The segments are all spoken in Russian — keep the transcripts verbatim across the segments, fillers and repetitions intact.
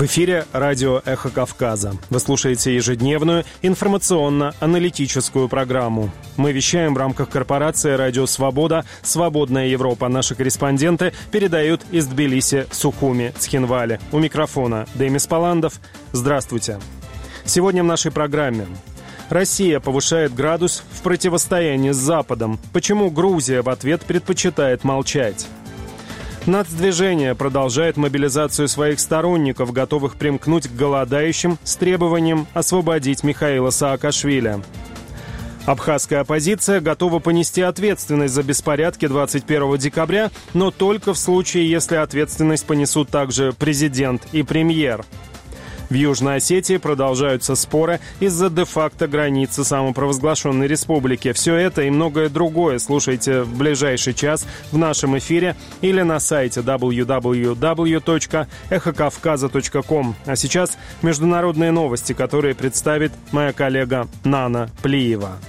эфире радио «Эхо Кавказа». Вы слушаете ежедневную информационно-аналитическую программу. Мы вещаем в рамках корпорации «Радио Свобода», «Свободная Европа». Наши корреспонденты передают из Тбилиси, Сухуми, Цхинвали. У микрофона Демис Паландов. Здравствуйте. Сегодня в нашей программе. Россия повышает градус в противостоянии с Западом. Почему Грузия в ответ предпочитает молчать? Нацдвижение продолжает мобилизацию своих сторонников, готовых примкнуть к голодающим с требованием освободить Михаила Саакашвили. Абхазская оппозиция готова понести ответственность за беспорядки двадцать первого декабря, но только в случае, если ответственность понесут также президент и премьер. В Южной Осетии продолжаются споры из-за де-факто границы самопровозглашенной республики. Все это и многое другое слушайте в ближайший час в нашем эфире или на сайте дабл ю дабл ю дабл ю точка эхо кавказа точка ком. А сейчас международные новости, которые представит моя коллега Нана Плиева.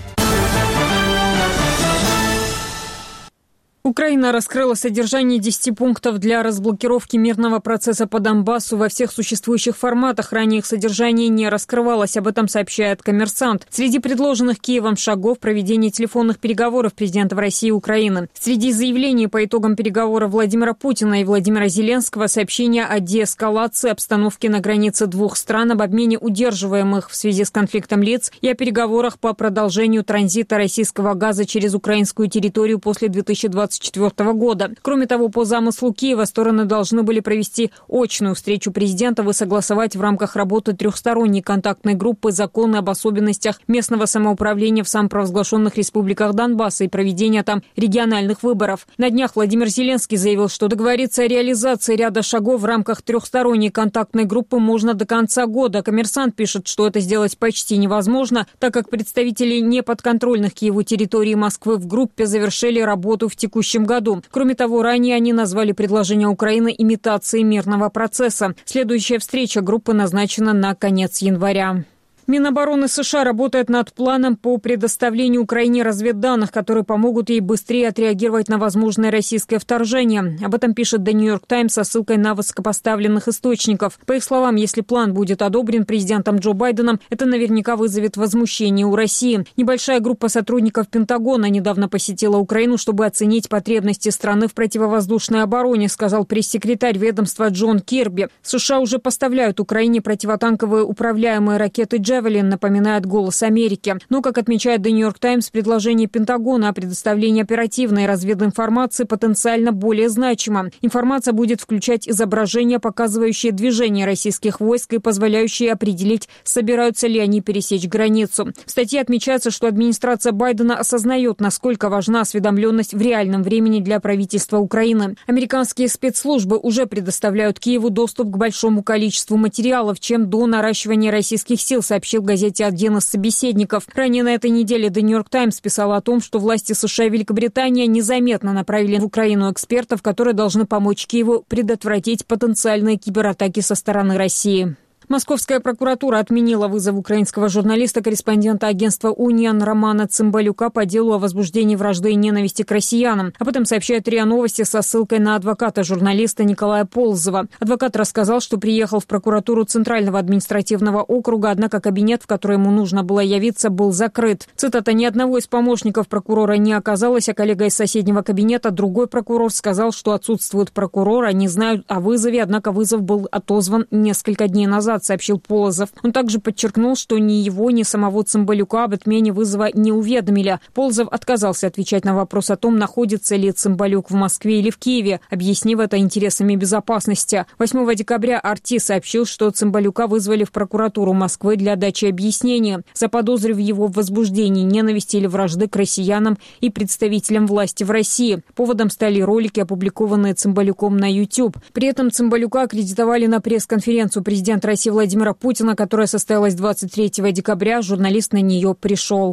Украина раскрыла содержание десяти пунктов для разблокировки мирного процесса по Донбассу во всех существующих форматах. Ранее их содержание не раскрывалось, об этом сообщает «Коммерсант». Среди предложенных Киевом шагов проведение телефонных переговоров президентов России и Украины. Среди заявлений по итогам переговоров Владимира Путина и Владимира Зеленского сообщение о деэскалации обстановки на границе двух стран, об обмене удерживаемых в связи с конфликтом лиц и о переговорах по продолжению транзита российского газа через украинскую территорию после две тысячи двадцать четвёртого года. Кроме того, по замыслу Киева стороны должны были провести очную встречу президентов и согласовать в рамках работы трехсторонней контактной группы законы об особенностях местного самоуправления в самопровозглашенных республиках Донбасса и проведения там региональных выборов. На днях Владимир Зеленский заявил, что договориться о реализации ряда шагов в рамках трехсторонней контактной группы можно до конца года. «Коммерсант» пишет, что это сделать почти невозможно, так как представители неподконтрольных Киеву территорий Москвы в группе завершили работу в текущем году. Кроме того, ранее они назвали предложение Украины имитацией мирного процесса. Следующая встреча группы назначена на конец января. Минобороны США работает над планом по предоставлению Украине разведданных, которые помогут ей быстрее отреагировать на возможное российское вторжение. Об этом пишет The New York Times со ссылкой на высокопоставленных источников. По их словам, если план будет одобрен президентом Джо Байденом, это наверняка вызовет возмущение у России. Небольшая группа сотрудников Пентагона недавно посетила Украину, чтобы оценить потребности страны в противовоздушной обороне, сказал пресс-секретарь ведомства Джон Кирби. США уже поставляют Украине противотанковые управляемые ракеты «Джавелин», напоминает «Голос Америки». Но, как отмечает The New York Times, предложение Пентагона о предоставлении оперативной развединформации потенциально более значимо. Информация будет включать изображения, показывающие движение российских войск и позволяющие определить, собираются ли они пересечь границу. В статье отмечается, что администрация Байдена осознает, насколько важна осведомленность в реальном времени для правительства Украины. Американские спецслужбы уже предоставляют Киеву доступ к большому количеству материалов, чем до наращивания российских сил, сообщил в газете один из собеседников. Ранее на этой неделе The New York Times писала о том, что власти США и Великобритания незаметно направили в Украину экспертов, которые должны помочь Киеву предотвратить потенциальные кибератаки со стороны России. Московская прокуратура отменила вызов украинского журналиста-корреспондента агентства «Униан» Романа Цымбалюка по делу о возбуждении вражды и ненависти к россиянам. Об этом сообщает РИА Новости со ссылкой на адвоката журналиста Николая Ползова. Адвокат рассказал, что приехал в прокуратуру Центрального административного округа, однако кабинет, в который ему нужно было явиться, был закрыт. Цитата: «Ни одного из помощников прокурора не оказалось, а коллега из соседнего кабинета, другой прокурор, сказал, что отсутствует прокурор, они знают о вызове, однако вызов был отозван несколько дней назад», сообщил Полозов. Он также подчеркнул, что ни его, ни самого Цымбалюка об отмене вызова не уведомили. Полозов отказался отвечать на вопрос о том, находится ли Цымбалюк в Москве или в Киеве, объяснив это интересами безопасности. восьмого декабря Арти сообщил, что Цымбалюка вызвали в прокуратуру Москвы для дачи объяснения, заподозрив его в возбуждении ненависти или вражды к россиянам и представителям власти в России. Поводом стали ролики, опубликованные Цымбалюком на YouTube. При этом Цымбалюка аккредитовали на пресс-конференцию президента России Владимира Путина, которая состоялась двадцать третьего декабря. Журналист на нее пришел.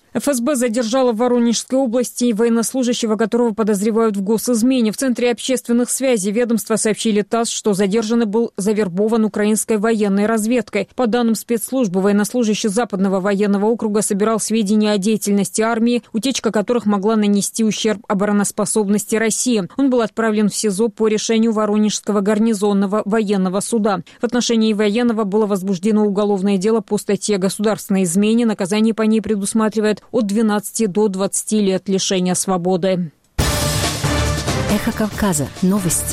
эф эс бэ задержала в Воронежской области военнослужащего, которого подозревают в госизмене. В Центре общественных связей ведомства сообщили ТАСС, что задержанный был завербован украинской военной разведкой. По данным спецслужбы, военнослужащий Западного военного округа собирал сведения о деятельности армии, утечка которых могла нанести ущерб обороноспособности России. Он был отправлен в СИЗО по решению Воронежского гарнизонного военного суда. В отношении военного было возбуждено уголовное дело по статье «Государственной измене». Наказание по ней предусматривает от двенадцати до двадцати лет лишения свободы. Эхо Кавказа. Новости.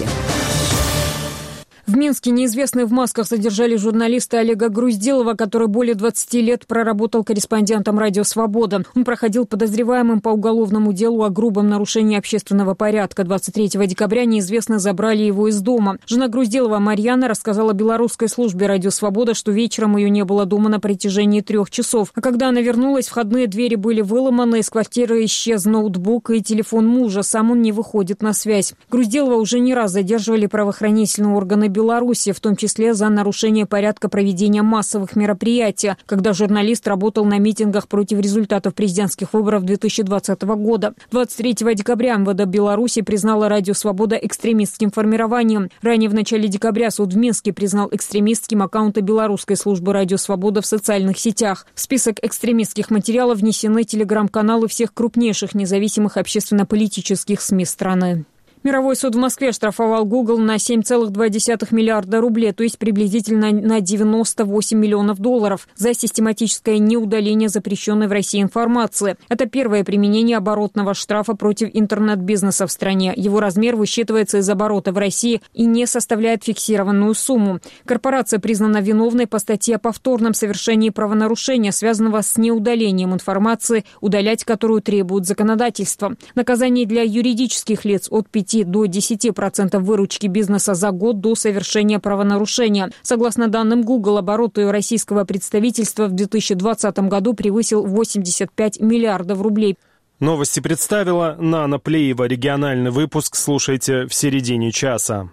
В Минске неизвестные в масках задержали журналиста Олега Груздилова, который более двадцати лет проработал корреспондентом «Радио Свобода». Он проходил подозреваемым по уголовному делу о грубом нарушении общественного порядка. двадцать третьего декабря неизвестные забрали его из дома. Жена Груздилова Марьяна рассказала белорусской службе «Радио Свобода», что вечером ее не было дома на протяжении трех часов. А когда она вернулась, входные двери были выломаны, из квартиры исчез ноутбук и телефон мужа. Сам он не выходит на связь. Груздилова уже не раз задерживали правоохранительные органы Беларуси, в том числе за нарушение порядка проведения массовых мероприятий, когда журналист работал на митингах против результатов президентских выборов две тысячи двадцатого года. двадцать третьего декабря эм вэ дэ Беларуси признала «Радио Свобода» экстремистским формированием. Ранее в начале декабря суд в Минске признал экстремистским аккаунты белорусской службы «Радио Свобода» в социальных сетях. В список экстремистских материалов внесены телеграм-каналы всех крупнейших независимых общественно-политических СМИ страны. Мировой суд в Москве штрафовал Google на семь целых два десятых миллиарда рублей, то есть приблизительно на девяносто восемь миллионов долларов, за систематическое неудаление запрещенной в России информации. Это первое применение оборотного штрафа против интернет-бизнеса в стране. Его размер высчитывается из оборота в России и не составляет фиксированную сумму. Корпорация признана виновной по статье о повторном совершении правонарушения, связанного с неудалением информации, удалять которую требует законодательство. Наказание для юридических лиц от пяти до десяти процентов выручки бизнеса за год до совершения правонарушения. Согласно данным Google, оборот ее российского представительства в две тысячи двадцатом году превысил восемьдесят пять миллиардов рублей. Новости представила Нана Плеева. Региональный выпуск слушайте в середине часа.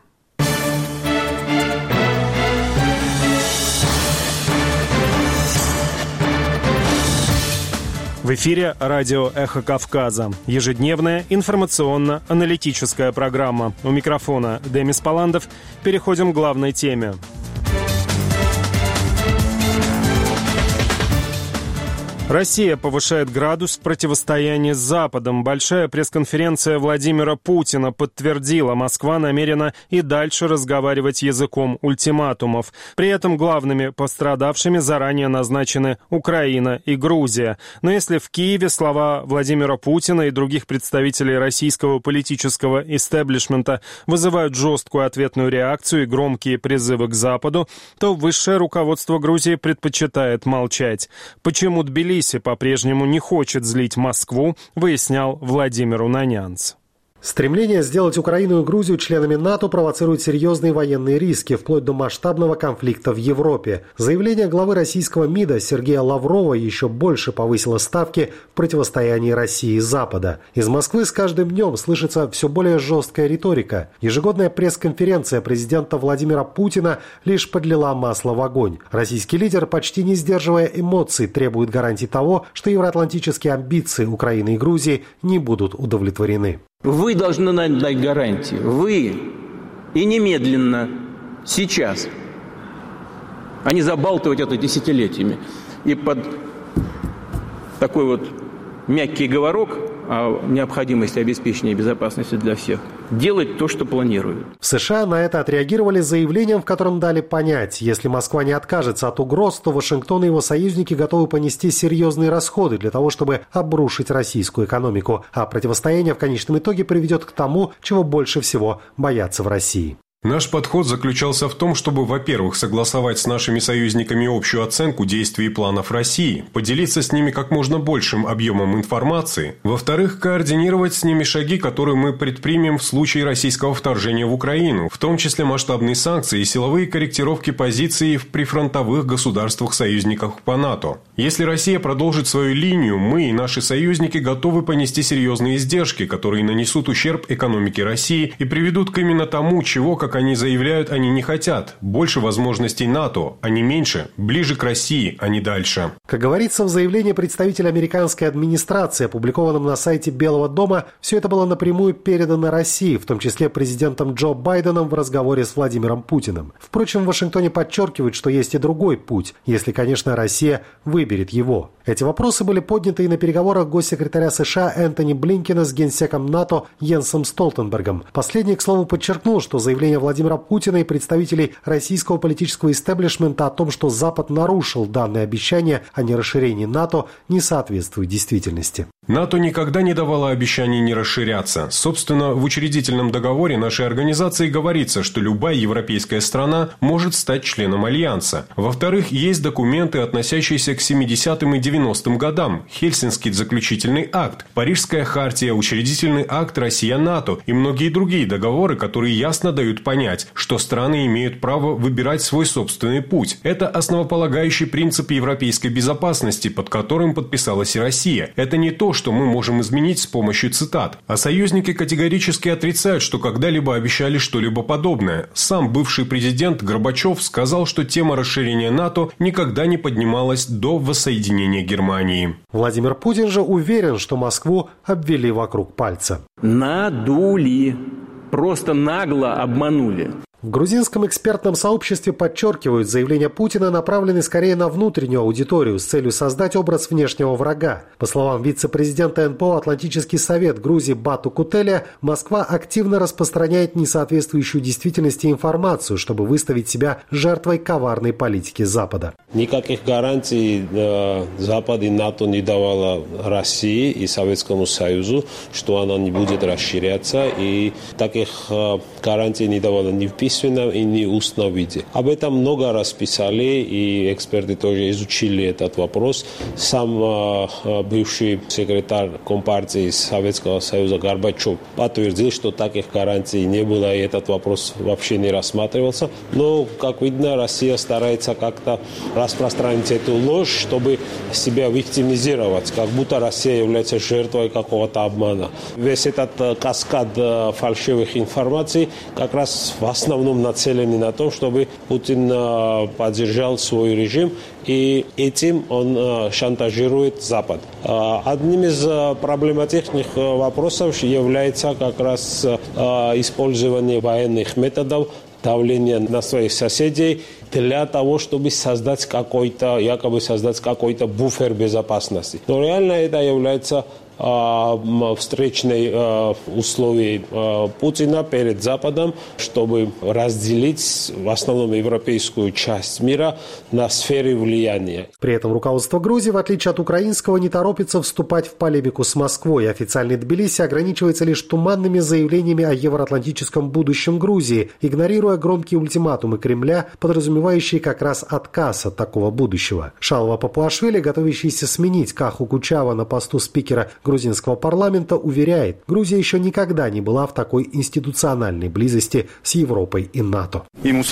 В эфире радио «Эхо Кавказа». Ежедневная информационно-аналитическая программа. У микрофона Демис Паландов. Переходим к главной теме. Россия повышает градус противостояния с Западом. Большая пресс-конференция Владимира Путина подтвердила, Москва намерена и дальше разговаривать языком ультиматумов. При этом главными пострадавшими заранее назначены Украина и Грузия. Но если в Киеве слова Владимира Путина и других представителей российского политического истеблишмента вызывают жесткую ответную реакцию и громкие призывы к Западу, то высшее руководство Грузии предпочитает молчать. Почему Тбилиси по-прежнему не хочет злить Москву, выяснял Владимир Унанянц. Стремление сделать Украину и Грузию членами НАТО провоцирует серьезные военные риски, вплоть до масштабного конфликта в Европе. Заявление главы российского МИДа Сергея Лаврова еще больше повысило ставки в противостоянии России и Запада. Из Москвы с каждым днем слышится все более жесткая риторика. Ежегодная пресс-конференция президента Владимира Путина лишь подлила масло в огонь. Российский лидер, почти не сдерживая эмоций, требует гарантий того, что евроатлантические амбиции Украины и Грузии не будут удовлетворены. Вы должны нам дать гарантии. Вы. И немедленно. Сейчас. А не забалтывать это десятилетиями. И под такой вот мягкий говорок о необходимости обеспечения безопасности для всех делать то, что планируют. В США на это отреагировали заявлением, в котором дали понять, если Москва не откажется от угроз, то Вашингтон и его союзники готовы понести серьезные расходы для того, чтобы обрушить российскую экономику. А противостояние в конечном итоге приведет к тому, чего больше всего боятся в России. Наш подход заключался в том, чтобы, во-первых, согласовать с нашими союзниками общую оценку действий и планов России, поделиться с ними как можно большим объемом информации, во-вторых, координировать с ними шаги, которые мы предпримем в случае российского вторжения в Украину, в том числе масштабные санкции и силовые корректировки позиций в прифронтовых государствах-союзниках по НАТО. Если Россия продолжит свою линию, мы и наши союзники готовы понести серьезные издержки, которые нанесут ущерб экономике России и приведут к именно тому, чего, как как они заявляют, они не хотят. Больше возможностей НАТО, а не меньше. Ближе к России, а не дальше. Как говорится в заявлении представителя американской администрации, опубликованном на сайте Белого дома, все это было напрямую передано России, в том числе президентом Джо Байденом в разговоре с Владимиром Путиным. Впрочем, в Вашингтоне подчеркивают, что есть и другой путь, если, конечно, Россия выберет его. Эти вопросы были подняты и на переговорах госсекретаря США Энтони Блинкена с генсеком НАТО Йенсом Столтенбергом. Последний, к слову, подчеркнул, что заявление Владимира Путина и представителей российского политического истеблишмента о том, что Запад нарушил данные обещания о нерасширении НАТО, не соответствует действительности. НАТО никогда не давало обещаний не расширяться. Собственно, в учредительном договоре нашей организации говорится, что любая европейская страна может стать членом Альянса. Во-вторых, есть документы, относящиеся к семидесятым и девяностым годам, Хельсинский заключительный акт, Парижская хартия, учредительный акт Россия-НАТО и многие другие договоры, которые ясно дают понять, что страны имеют право выбирать свой собственный путь. Это основополагающий принцип европейской безопасности, под которым подписалась и Россия. Это не то, что мы можем изменить с помощью цитат. А союзники категорически отрицают, что когда-либо обещали что-либо подобное. Сам бывший президент Горбачев сказал, что тема расширения НАТО никогда не поднималась до воссоединения Германии. Владимир Путин же уверен, что Москву обвели вокруг пальца. Надули. Просто нагло обманули. В грузинском экспертном сообществе подчеркивают, заявления Путина направлены скорее на внутреннюю аудиторию с целью создать образ внешнего врага. По словам вице-президента эн пэ о «Атлантический совет» Грузии Бату Кутеля, Москва активно распространяет несоответствующую действительности информацию, чтобы выставить себя жертвой коварной политики Запада. Никаких гарантий э, Запад и НАТО не давало России и Советскому Союзу, что она не будет расширяться, и таких э, гарантий не давало ни в письменном и не устном виде. Об этом много раз писали, и эксперты тоже изучили этот вопрос. Сам э, бывший секретарь Компартии Советского Союза Горбачев подтвердил, что таких гарантий не было, и этот вопрос вообще не рассматривался. Но, как видно, Россия старается как-то распространить эту ложь, чтобы себя виктимизировать, как будто Россия является жертвой какого-то обмана. Весь этот э, каскад э, фальшивых информаций как раз в основном нацелены на то, чтобы Путин э, поддержал свой режим, и этим он э, шантажирует Запад. Э, одним из э, проблематичных э, вопросов является как раз э, использование военных методов, давление на своих соседей для того, чтобы создать какой-то, якобы создать какой-то буфер безопасности. Но реально это является встречной условий Путина перед Западом, чтобы разделить в основном европейскую часть мира на сферы влияния. При этом руководство Грузии, в отличие от украинского, не торопится вступать в полемику с Москвой. Официальный Тбилиси ограничивается лишь туманными заявлениями о евроатлантическом будущем Грузии, игнорируя громкие ультиматумы Кремля, подразумевающие как раз отказ от такого будущего. Шалва Папуашвили, готовящийся сменить Каху Кучава на посту спикера грузинского парламента, уверяет, Грузия еще никогда не была в такой институциональной близости с Европой и НАТО.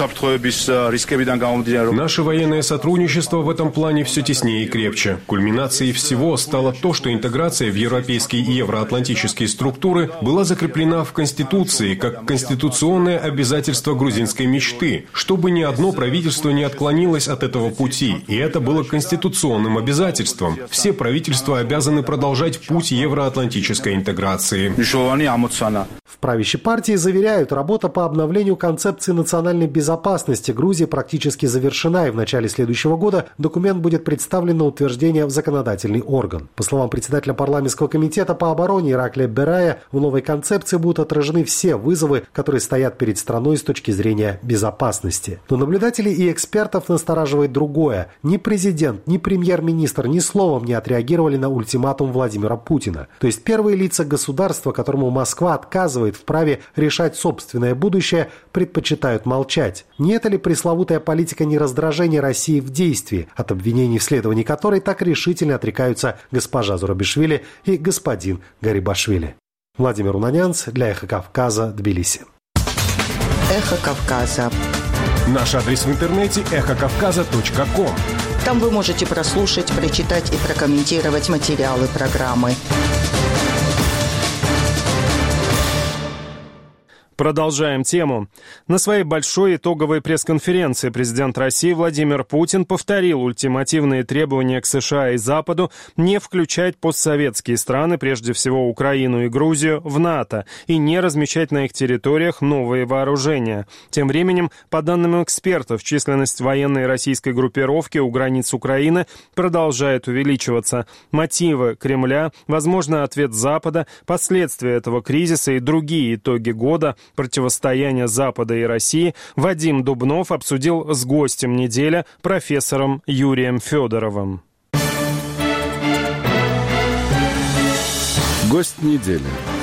Наше военное сотрудничество в этом плане все теснее и крепче. Кульминацией всего стало то, что интеграция в европейские и евроатлантические структуры была закреплена в Конституции как конституционное обязательство грузинской мечты, чтобы ни одно правительство не отклонилось от этого пути, и это было конституционным обязательством. Все правительства обязаны продолжать путь евроатлантической интеграции. В правящей партии заверяют, работа по обновлению концепции национальной безопасности Грузии практически завершена, и в начале следующего года документ будет представлен на утверждение в законодательный орган. По словам председателя парламентского комитета по обороне Ираклия Берая, в новой концепции будут отражены все вызовы, которые стоят перед страной с точки зрения безопасности. Но наблюдателей и экспертов настораживает другое. Ни президент, ни премьер-министр ни словом не отреагировали на ультиматум Владимира Путина. То есть первые лица государства, которому Москва отказывает в праве решать собственное будущее, предпочитают молчать. Не это ли пресловутая политика нераздражения России в действии, от обвинений в следовании которой так решительно отрекаются госпожа Зурабишвили и господин Гарибашвили? Владимир Унанянц для «Эхо Кавказа», Тбилиси. «Эхо Кавказа». Наш адрес в интернете эхо кавказа точка ком. Там вы можете прослушать, прочитать и прокомментировать материалы программы. Продолжаем тему. На своей большой итоговой пресс-конференции президент России Владимир Путин повторил ультимативные требования к США и Западу не включать постсоветские страны, прежде всего Украину и Грузию, в НАТО и не размещать на их территориях новые вооружения. Тем временем, по данным экспертов, численность военной российской группировки у границ Украины продолжает увеличиваться. Мотивы Кремля, возможно, ответ Запада, последствия этого кризиса и другие итоги года противостояния Запада и России Вадим Дубнов обсудил с гостем недели, профессором Юрием Федоровым. Гость недели.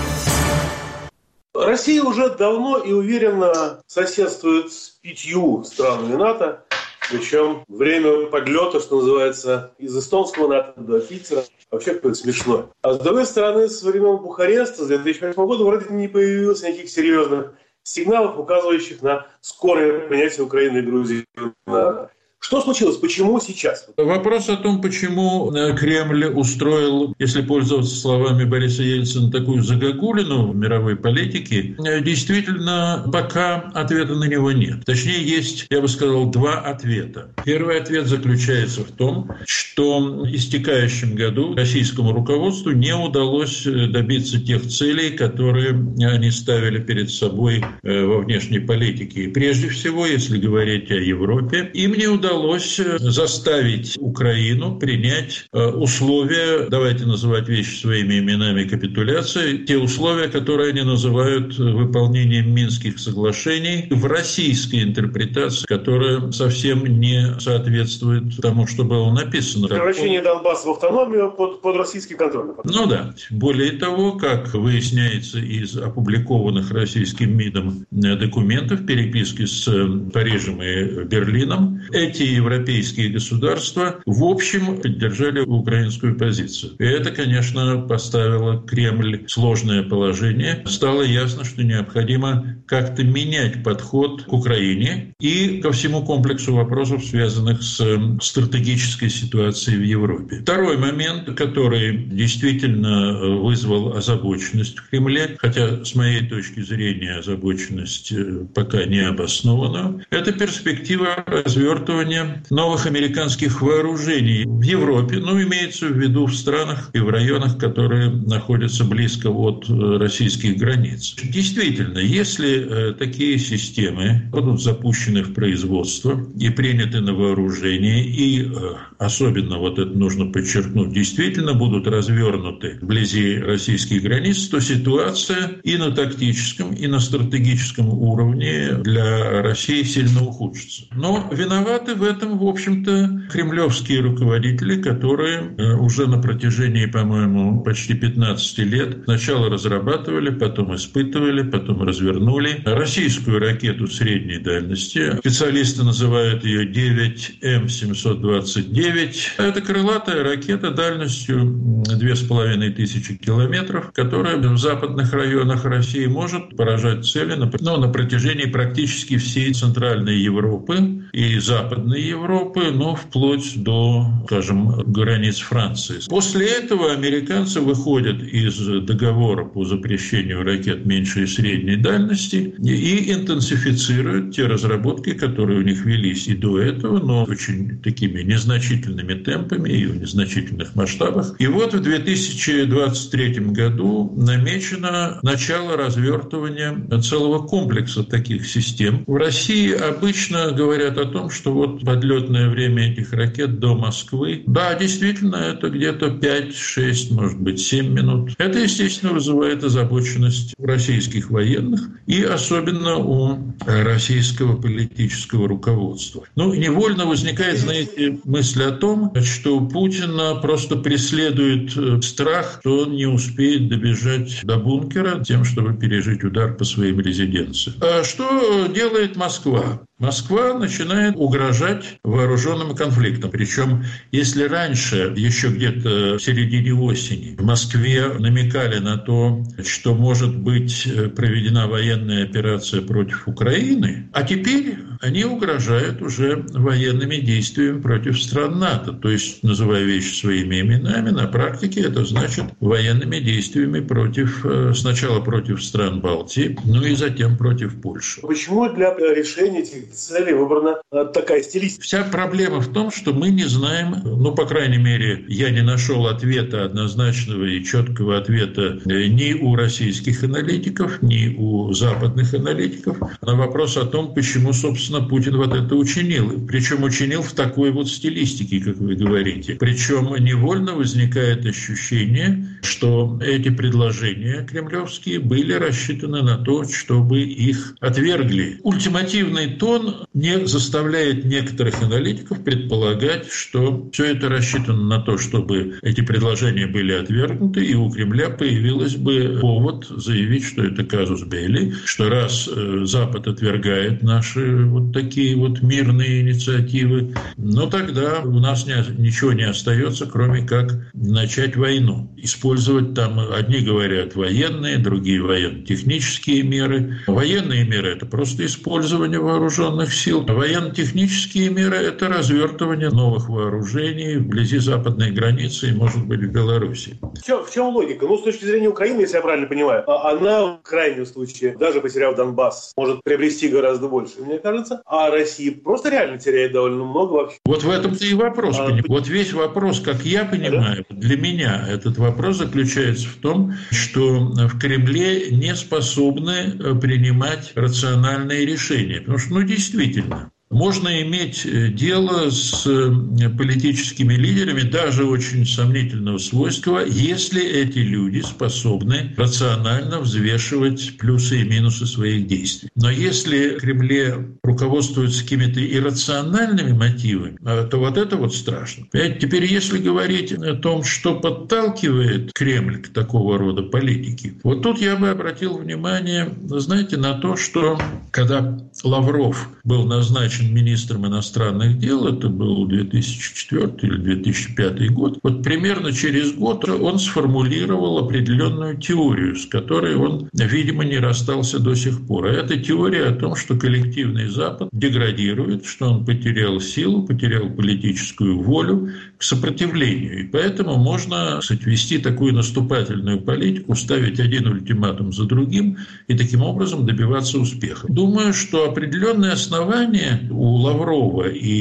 Россия уже давно и уверенно соседствует с пятью странами НАТО. Причем время подлета, что называется, из эстонского НАТО до Питера, вообще какое-то смешно. А с другой стороны, с времен Бухареста, с две тысячи восьмого года, вроде не появилось никаких серьезных сигналов, указывающих на скорое принятие Украины и Грузии в НАТО. Что случилось? Почему сейчас? Вопрос о том, почему Кремль устроил, если пользоваться словами Бориса Ельцина, такую загогулину в мировой политике, действительно, пока ответа на него нет. Точнее, есть, я бы сказал, два ответа. Первый ответ заключается в том, что в истекающем году российскому руководству не удалось добиться тех целей, которые они ставили перед собой во внешней политике. И прежде всего, если говорить о Европе, им не удалось удалось заставить Украину принять условия, давайте называть вещи своими именами, капитуляции, те условия, которые они называют выполнением Минских соглашений в российской интерпретации, которая совсем не соответствует тому, что было написано. Превращение Донбасса в автономию под, под российский контроль. Ну да. Более того, как выясняется из опубликованных российским МИДом документов, переписки с Парижем и Берлином, эти европейские государства в общем поддержали украинскую позицию. И это, конечно, поставило Кремль в сложное положение. Стало ясно, что необходимо как-то менять подход к Украине и ко всему комплексу вопросов, связанных с стратегической ситуацией в Европе. Второй момент, который действительно вызвал озабоченность в Кремле, хотя с моей точки зрения озабоченность пока не обоснованную, это перспектива развертывания новых американских вооружений в Европе, ну, имеется в виду в странах и в районах, которые находятся близко от российских границ. Действительно, если э, такие системы будут запущены в производство и приняты на вооружение, и э, особенно, вот это нужно подчеркнуть, действительно будут развернуты вблизи российских границ, то ситуация и на тактическом, и на стратегическом уровне для России сильно ухудшится. Но виноваты в этом, в общем-то, кремлевские руководители, которые уже на протяжении, по-моему, почти пятнадцати лет сначала разрабатывали, потом испытывали, потом развернули российскую ракету средней дальности. Специалисты называют ее девять эм семьсот двадцать девять. Это крылатая ракета дальностью две с половиной тысячи километров, которая в западных районах России может поражать цели на, ну, на протяжении практически всей Центральной Европы и Западной Европы, но вплоть до, скажем, границ Франции. После этого американцы выходят из договора по запрещению ракет меньшей и средней дальности и интенсифицируют те разработки, которые у них велись и до этого, но очень такими незначительными темпами и в незначительных масштабах. И вот в две тысячи двадцать третьем году намечено начало развертывания целого комплекса таких систем. В России обычно говорят о том, что вот подлетное время этих ракет до Москвы, да, действительно, это где-то пять-шесть, может быть, семь минут. Это, естественно, вызывает озабоченность у российских военных и особенно у российского политического руководства. Ну, невольно возникает, знаете, мысль о том, что Путина просто преследует страх, что он не успеет добежать до бункера тем, чтобы пережить удар по своим резиденциям. А что делает Москва? Москва начинает угрожать вооруженным конфликтом. Причем, если раньше, еще где-то в середине осени, в Москве намекали на то, что может быть проведена военная операция против Украины, а теперь они угрожают уже военными действиями против стран НАТО. То есть, называя вещи своими именами, на практике это значит военными действиями против, сначала против стран Балтии, ну и затем против Польши. Почему для решения этих целей выбрана такая стилистика? Вся проблема в том, что мы не знаем, ну, по крайней мере, я не нашел ответа, однозначного и четкого ответа ни у российских аналитиков, ни у западных аналитиков на вопрос о том, почему, собственно, Путин вот это учинил. Причем учинил в такой вот стилистике, как вы говорите. Причем невольно возникает ощущение, что эти предложения кремлевские были рассчитаны на то, чтобы их отвергли. Ультимативный тон не заставляет некоторых аналитиков предполагать, что все это рассчитано на то, чтобы эти предложения были отвергнуты, и у Кремля появилась бы повод заявить, что это казус белли, что раз Запад отвергает наши вот такие вот мирные инициативы, ну тогда у нас не, ничего не остается, кроме как начать войну. Использовать там, одни говорят, военные, другие военно-технические меры. Военные меры – это просто использование вооруженных сил. Военно-технические меры – это развертывание новых вооружений вблизи западной границы и, может быть, в Беларуси. В чем, в чем логика? Ну, с точки зрения Украины, если я правильно понимаю, она в крайнем случае, даже потеряв Донбасс, может приобрести гораздо больше, мне кажется, а Россия просто реально теряет довольно много вообще. Вот в этом-то и вопрос. А... Вот весь вопрос, как я понимаю, для меня этот вопрос заключается в том, что в Кремле не способны принимать рациональные решения. Потому что, ну, действительно, можно иметь дело с политическими лидерами, даже очень сомнительного свойства, если эти люди способны рационально взвешивать плюсы и минусы своих действий. Но если в Кремле руководствуются какими-то иррациональными мотивами, то вот это вот страшно. Теперь, если говорить о том, что подталкивает Кремль к такого рода политике, вот тут я бы обратил внимание, знаете, на то, что когда Лавров был назначен министром иностранных дел, это был две тысячи четвёртый или две тысячи пятый год, вот примерно через год он сформулировал определенную теорию, с которой он, видимо, не расстался до сих пор. А это теория о том, что коллективный Запад деградирует, что он потерял силу, потерял политическую волю к сопротивлению. И поэтому можно, кстати, вести такую наступательную политику, ставить один ультиматум за другим и таким образом добиваться успеха. Думаю, что определенные основания у Лаврова и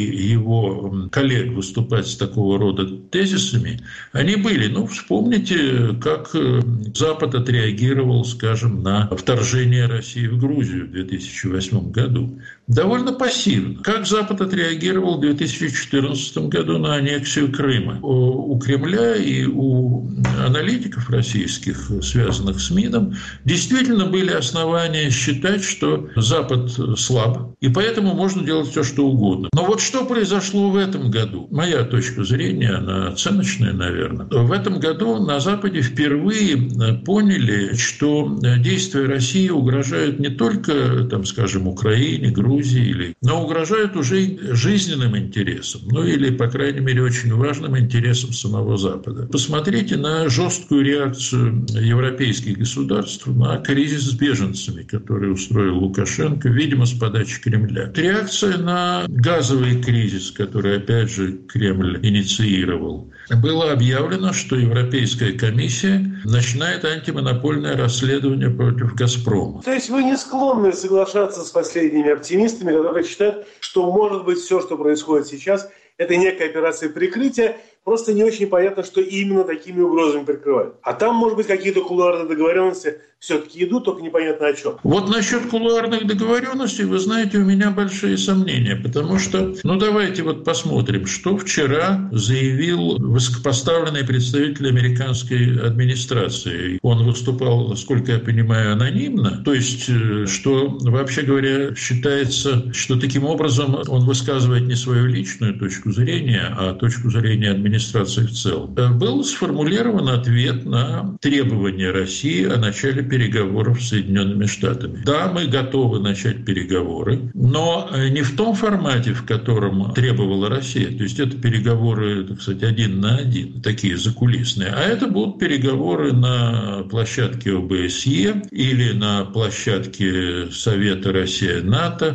его коллег выступать с такого рода тезисами, они были. Ну, вспомните, как Запад отреагировал, скажем, на вторжение России в Грузию в две тысячи восьмом году. Довольно пассивно. Как Запад отреагировал в две тысячи четырнадцатом году на аннексию Крыма. У Кремля и у аналитиков российских, связанных с МИДом, действительно были основания считать, что Запад слаб, и поэтому можно делать все, что угодно. Но вот что произошло в этом году? Моя точка зрения, она оценочная, наверное. В этом году на Западе впервые поняли, что действия России угрожают не только, там, скажем, Украине, Грузии, но угрожают уже жизненным интересам, ну или, по крайней мере, очень важным интересам самого Запада. Посмотрите на жесткую реакцию европейских государств на кризис с беженцами, который устроил Лукашенко, видимо, с подачи Кремля. Реакция на газовый кризис, который, опять же, Кремль инициировал. Было объявлено, что Европейская комиссия начинает антимонопольное расследование против «Газпрома». То есть вы не склонны соглашаться с последними оптимистами, которые считают, что, может быть, все, что происходит сейчас, это некая операция прикрытия, просто не очень понятно, что именно такими угрозами прикрывают. А там, может быть, какие-то кулуарные договоренности все-таки идут, только непонятно о чем. Вот насчет кулуарных договоренностей, вы знаете, у меня большие сомнения, потому что, ну давайте вот посмотрим, что вчера заявил высокопоставленный представитель американской администрации. Он выступал, насколько я понимаю, анонимно, то есть, что, вообще говоря, считается, что таким образом он высказывает не свою личную точку зрения, а точку зрения администрации в целом. Был сформулирован ответ на требования России о начале переговоров с Соединенными Штатами. Да, мы готовы начать переговоры, но не в том формате, в котором требовала Россия. То есть это переговоры, так сказать, один на один, такие закулисные. А это будут переговоры на площадке ОБСЕ или на площадке Совета Россия-НАТО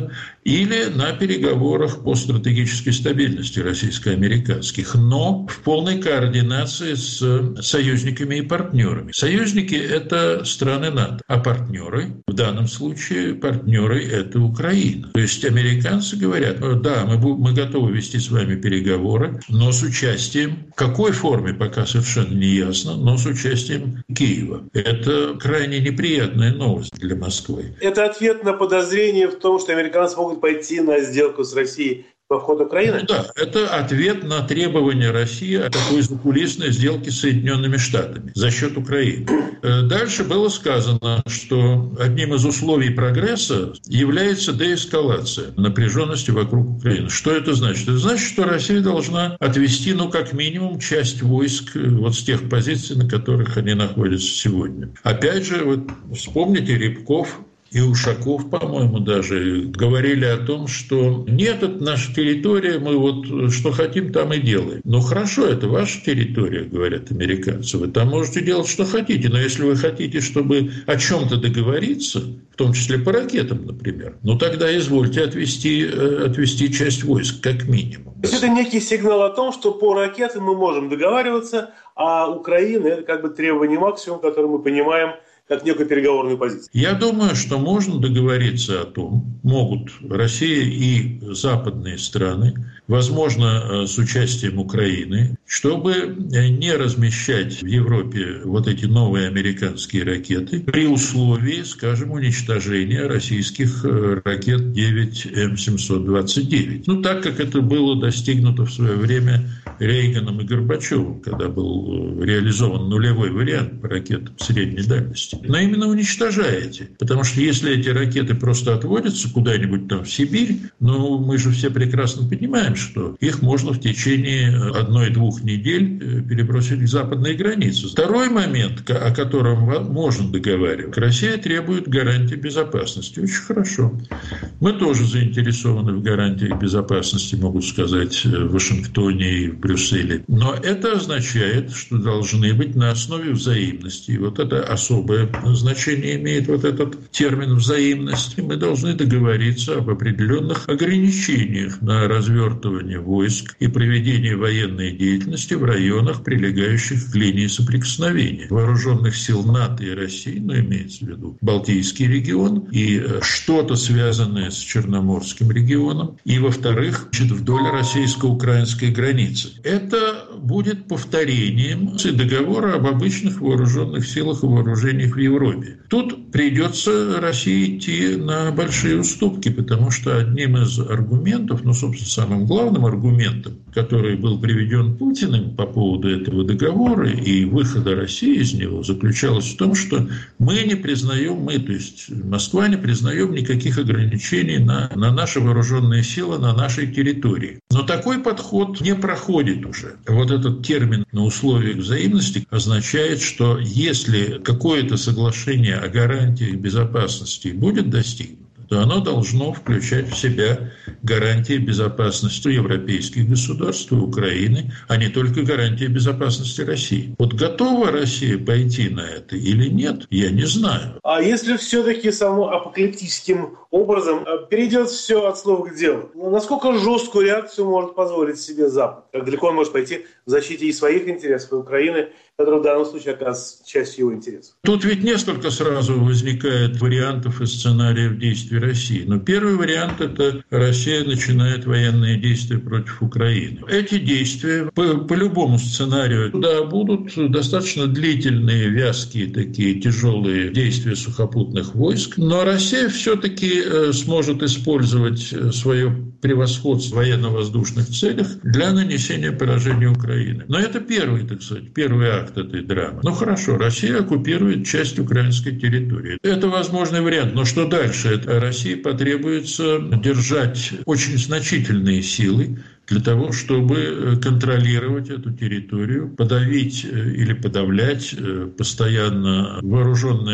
или на переговорах по стратегической стабильности российско-американских, но в полной координации с союзниками и партнерами. Союзники – это страны НАТО, а партнеры, в данном случае партнеры – это Украина. То есть американцы говорят, да, мы, мы готовы вести с вами переговоры, но с участием, в какой форме пока совершенно не ясно, но с участием Киева. Это крайне неприятная новость для Москвы. Это ответ на подозрение в том, что американцы могут пойти на сделку с Россией во вход Украины? Ну да, это ответ на требования России о такой закулисной сделке с Соединенными Штатами за счет Украины. Дальше было сказано, что одним из условий прогресса является деэскалация напряженности вокруг Украины. Что это значит? Это значит, что Россия должна отвести, ну, как минимум, часть войск вот с тех позиций, на которых они находятся сегодня. Опять же, вот вспомните Рябков и Ушаков, по-моему, даже говорили о том, что нет, это наша территория, мы вот что хотим, там и делаем. Ну хорошо, это ваша территория, говорят американцы, вы там можете делать, что хотите, но если вы хотите, чтобы о чем-то договориться, в том числе по ракетам, например, ну тогда извольте отвести, отвести часть войск, как минимум. То есть это некий сигнал о том, что по ракетам мы можем договариваться, а Украина – это как бы требование максимум, которое мы понимаем как некую переговорную позицию. Я думаю, что можно договориться о том, могут Россия и западные страны, возможно, с участием Украины, чтобы не размещать в Европе вот эти новые американские ракеты при условии, скажем, уничтожения российских ракет девять эм семьсот двадцать девять. Ну, так как это было достигнуто в свое время Рейганом и Горбачевым, когда был реализован нулевой вариант по ракетам средней дальности. Но именно уничтожаете. Потому что если эти ракеты просто отводятся куда-нибудь там в Сибирь, ну, мы же все прекрасно понимаем, что их можно в течение одной-двух недель перебросить к западной границе. Второй момент, о котором можно договариваться. Россия требует гарантии безопасности. Очень хорошо. Мы тоже заинтересованы в гарантиях безопасности, могут сказать, в Вашингтоне и в Брюсселе. Но это означает, что должны быть на основе взаимности. И вот это особое значение имеет вот этот термин «взаимность». И мы должны договориться об определенных ограничениях на развертывание войск и проведение военной деятельности в районах, прилегающих к линии соприкосновения вооруженных сил НАТО и России, но имеется в виду Балтийский регион и что-то связанное с Черноморским регионом, и, во-вторых, вдоль российско-украинской границы. Это будет повторением договора об обычных вооруженных силах и вооружениях в Европе. Тут придется России идти на большие уступки, потому что одним из аргументов, ну, собственно, самым главным аргументом, который был приведен Путиным по поводу этого договора и выхода России из него, заключалось в том, что мы не признаем, мы, то есть Москва, не признаем никаких ограничений на, на наши вооруженные силы, на нашей территории. Но такой подход не проходит уже. Вот этот термин «на условиях взаимности» означает, что если какое-то соглашение о гарантиях безопасности будет достигнуто, то оно должно включать в себя гарантии безопасности европейских государств и Украины, а не только гарантии безопасности России. Вот готова Россия пойти на это или нет, я не знаю. А если все-таки само апокалиптическим образом перейдет все от слова к делу, ну, насколько жесткую реакцию может позволить себе Запад? Как далеко он может пойти в защите и своих интересов, и Украины, которая в данном случае оказывается частью его интересов? Тут ведь несколько сразу возникает вариантов и сценариев действий России. Но первый вариант – это Россия начинает военные действия против Украины. Эти действия по, по любому сценарию, да, будут достаточно длительные, вязкие, такие тяжелые действия сухопутных войск, но Россия все-таки э, сможет использовать свое превосходство в военно-воздушных целях для нанесения поражения Украины. Но это первый, так сказать, первый акт этой драмы. Ну хорошо, Россия оккупирует часть украинской территории. Это возможный вариант. Но что дальше? Это России потребуется держать очень значительные силы для того, чтобы контролировать эту территорию, подавить или подавлять постоянно вооруженное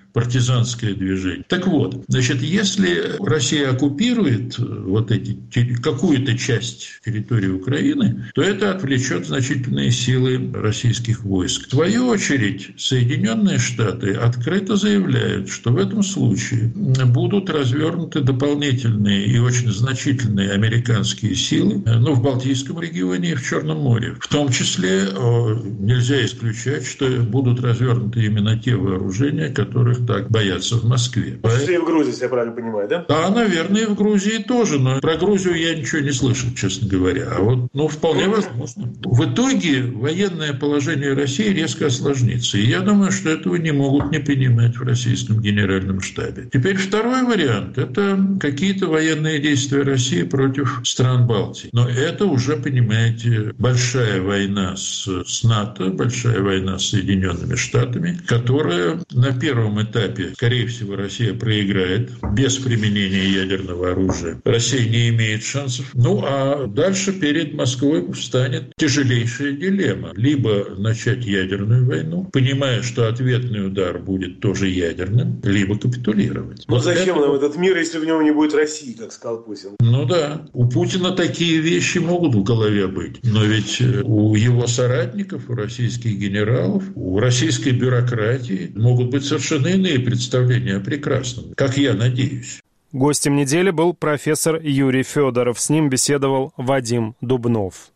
партизанское движение. Так вот, значит, если Россия оккупирует вот эти, какую-то часть территории Украины, то это отвлечет значительные силы российских войск. В свою очередь, Соединенные Штаты открыто заявляют, что в этом случае будут развернуты дополнительные и очень значительные американские силы, ну, в Балтийском регионе и в Черном море. В том числе нельзя исключать, что будут развернуты именно те вооружения, которых так боятся в Москве. В числе и в Грузии, если я правильно понимаю, да? Да, наверное, и в Грузии тоже, но про Грузию я ничего не слышал, честно говоря. А вот, ну, вполне возможно. В итоге военное положение России резко осложнится. И я думаю, что этого не могут не понимать в российском генеральном штабе. Теперь второй вариант – это какие-то военные действия России против стран Балтии. Но это уже, понимаете, большая война с, с НАТО, большая война с Соединенными Штатами, которая на первом этапе, скорее всего, Россия проиграет без применения ядерного оружия. Россия не имеет шансов. Ну, а дальше перед Москвой встанет тяжелейшая дилемма. Либо начать ядерную войну, понимая, что ответный удар будет тоже ядерным, либо капитулировать. Ну, вот зачем это... нам этот мир, если в нем не будет России, как сказал Путин? Ну да, у Путина такие вещи могут в голове быть. Но ведь у его соратников, у российских генералов, у российской бюрократии могут быть совершенно иные представления о прекрасном, как я надеюсь. Гостем недели был профессор Юрий Федоров. С ним беседовал Вадим Дубнов.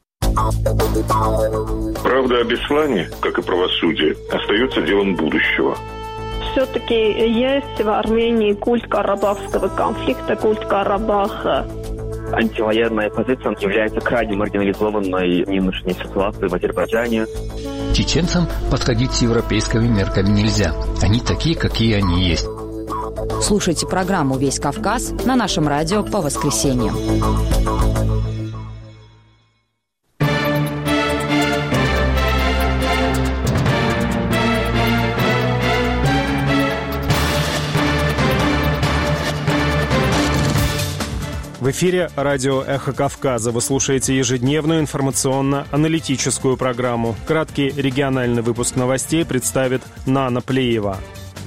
Правда о Беслане, как и правосудие, остается делом будущего. Все-таки есть в Армении культ карабахского конфликта, культ Карабаха. Антивоенная позиция является крайне маргинализованной в нынешней ситуации в Азербайджане. Чеченцам подходить с европейскими мерками нельзя. Они такие, какие они есть. Слушайте программу «Весь Кавказ» на нашем радио по воскресеньям. В эфире радио «Эхо Кавказа». Вы слушаете ежедневную информационно-аналитическую программу. Краткий региональный выпуск новостей представит Нана Плеева.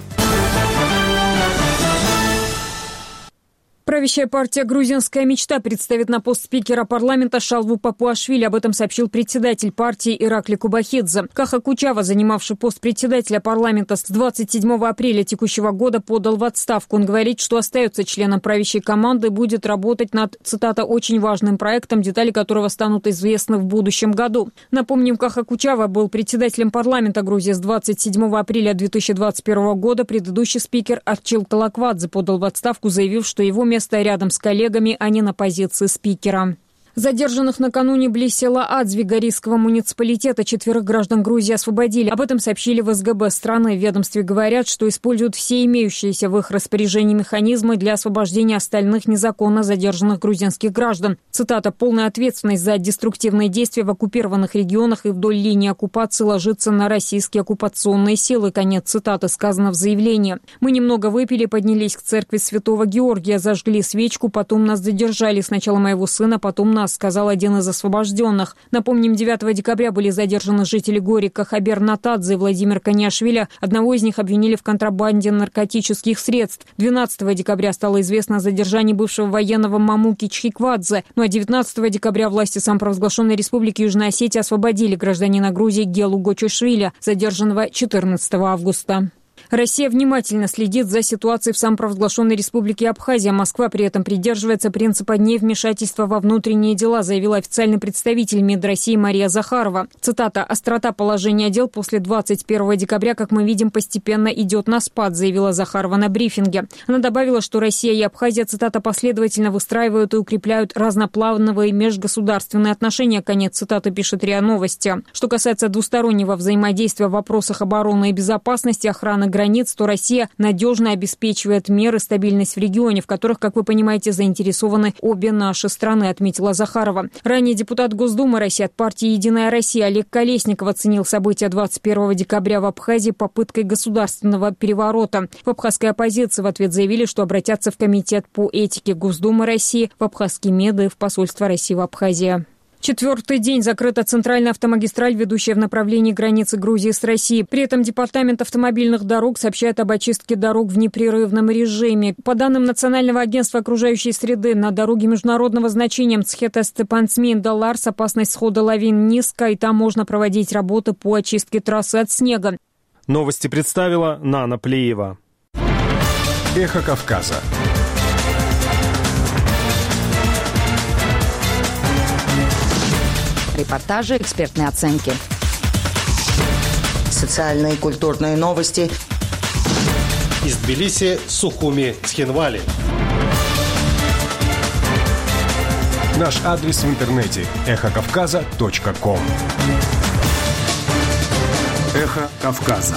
Правящая партия «Грузинская мечта» представит на пост спикера парламента Шалву Папуашвили. Об этом сообщил председатель партии Иракли Кубахидзе. Каха Кучава, занимавший пост председателя парламента с двадцать седьмого апреля текущего года, подал в отставку. Он говорит, что остается членом правящей команды и будет работать над, цитата, «очень важным проектом, детали которого станут известны в будущем году». Напомним, Каха Кучава был председателем парламента Грузии с двадцать седьмого апреля две тысячи двадцать первого года. Предыдущий спикер Арчил Талаквадзе подал в отставку, заявив, что его место Место рядом с коллегами, а не на позиции спикера. Задержанных накануне близ села Адзви Горийского муниципалитета четверых граждан Грузии освободили. Об этом сообщили в эс гэ бэ страны. В ведомстве говорят, что используют все имеющиеся в их распоряжении механизмы для освобождения остальных незаконно задержанных грузинских граждан. Цитата: «Полная ответственность за деструктивные действия в оккупированных регионах и вдоль линии оккупации ложится на российские оккупационные силы». Конец цитаты, сказано в заявлении. «Мы немного выпили, поднялись к церкви Святого Георгия, зажгли свечку, потом нас задержали. Сначала моего сына, потом нас», сказал один из освобожденных. Напомним, девятого декабря были задержаны жители Горика Хабер Натадзе и Владимир Кониашвили. Одного из них обвинили в контрабанде наркотических средств. двенадцатого декабря стало известно о задержании бывшего военного Мамуки Чхиквадзе. Ну а девятнадцатого декабря власти самопровозглашенной республики Южной Осетии освободили гражданина Грузии Гелу Гочишвили, задержанного четырнадцатого августа. Россия внимательно следит за ситуацией в самопровозглашенной республике Абхазия. Москва при этом придерживается принципа невмешательства во внутренние дела, заявила официальный представитель МИД России Мария Захарова. Цитата: «Острота положения дел после двадцать первого декабря, как мы видим, постепенно идет на спад», заявила Захарова на брифинге. Она добавила, что Россия и Абхазия, цитата, «последовательно выстраивают и укрепляют разноплановые межгосударственные отношения». Конец цитаты, пишет РИА Новости. Что касается двустороннего взаимодействия в вопросах обороны и безопасности, охраны границ, то Россия надежно обеспечивает мир и стабильность в регионе, в которых, как вы понимаете, заинтересованы обе наши страны, отметила Захарова. Ранее депутат Госдумы России от партии «Единая Россия» Олег Колесников оценил события двадцать первого декабря в Абхазии попыткой государственного переворота. В абхазской оппозиции в ответ заявили, что обратятся в Комитет по этике Госдумы России, в абхазский МЕД и в посольство России в Абхазии. Четвертый день закрыта центральная автомагистраль, ведущая в направлении границы Грузии с Россией. При этом Департамент автомобильных дорог сообщает об очистке дорог в непрерывном режиме. По данным Национального агентства окружающей среды, на дороге международного значения Мцхета-Степан-Смин-Даларс опасность схода лавин низкая, и там можно проводить работы по очистке трассы от снега. Новости представила Нана Плеева. Эхо Кавказа. Репортажи, экспертные оценки. Социальные и культурные новости. Из Тбилиси, Сухуми, Цхинвали. Наш адрес в интернете эхо кавказа точка ком. Эхо Кавказа.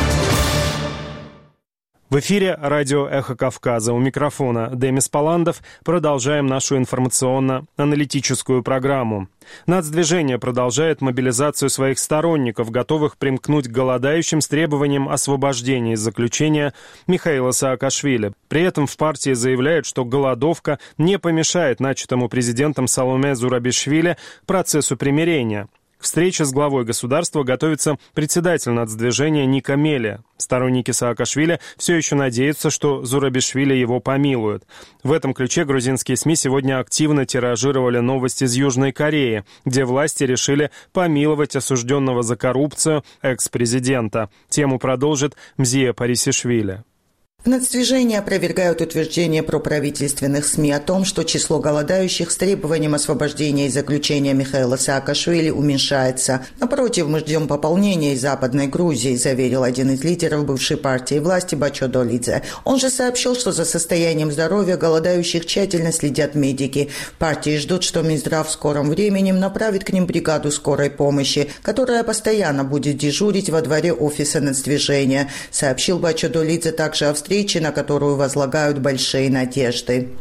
В эфире радио «Эхо Кавказа». У микрофона Демис Паландов. Продолжаем нашу информационно-аналитическую программу. Нацдвижение продолжает мобилизацию своих сторонников, готовых примкнуть к голодающим с требованием освобождения из заключения Михаила Саакашвили. При этом в партии заявляют, что голодовка не помешает начатому президентом Саломе Зурабишвили процессу примирения. К встрече с главой государства готовится председатель нацдвижения Ника Мелия. Сторонники Саакашвили все еще надеются, что Зурабишвили его помилуют. В этом ключе грузинские СМИ сегодня активно тиражировали новости из Южной Кореи, где власти решили помиловать осужденного за коррупцию экс-президента. Тему продолжит Мзия Парисишвили. В нацдвижении опровергают утверждение проправительственных СМИ о том, что число голодающих с требованием освобождения из заключения Михаила Саакашвили уменьшается. Напротив, мы ждем пополнения из Западной Грузии, заверил один из лидеров бывшей партии власти Бачо Долидзе. Он же сообщил, что за состоянием здоровья голодающих тщательно следят медики. В партии ждут, что Минздрав в скором времени направит к ним бригаду скорой помощи, которая постоянно будет дежурить во дворе офиса нацдвижения, сообщил Бачо Долидзе также о встрече, встречи, на которую возлагают большие надежды.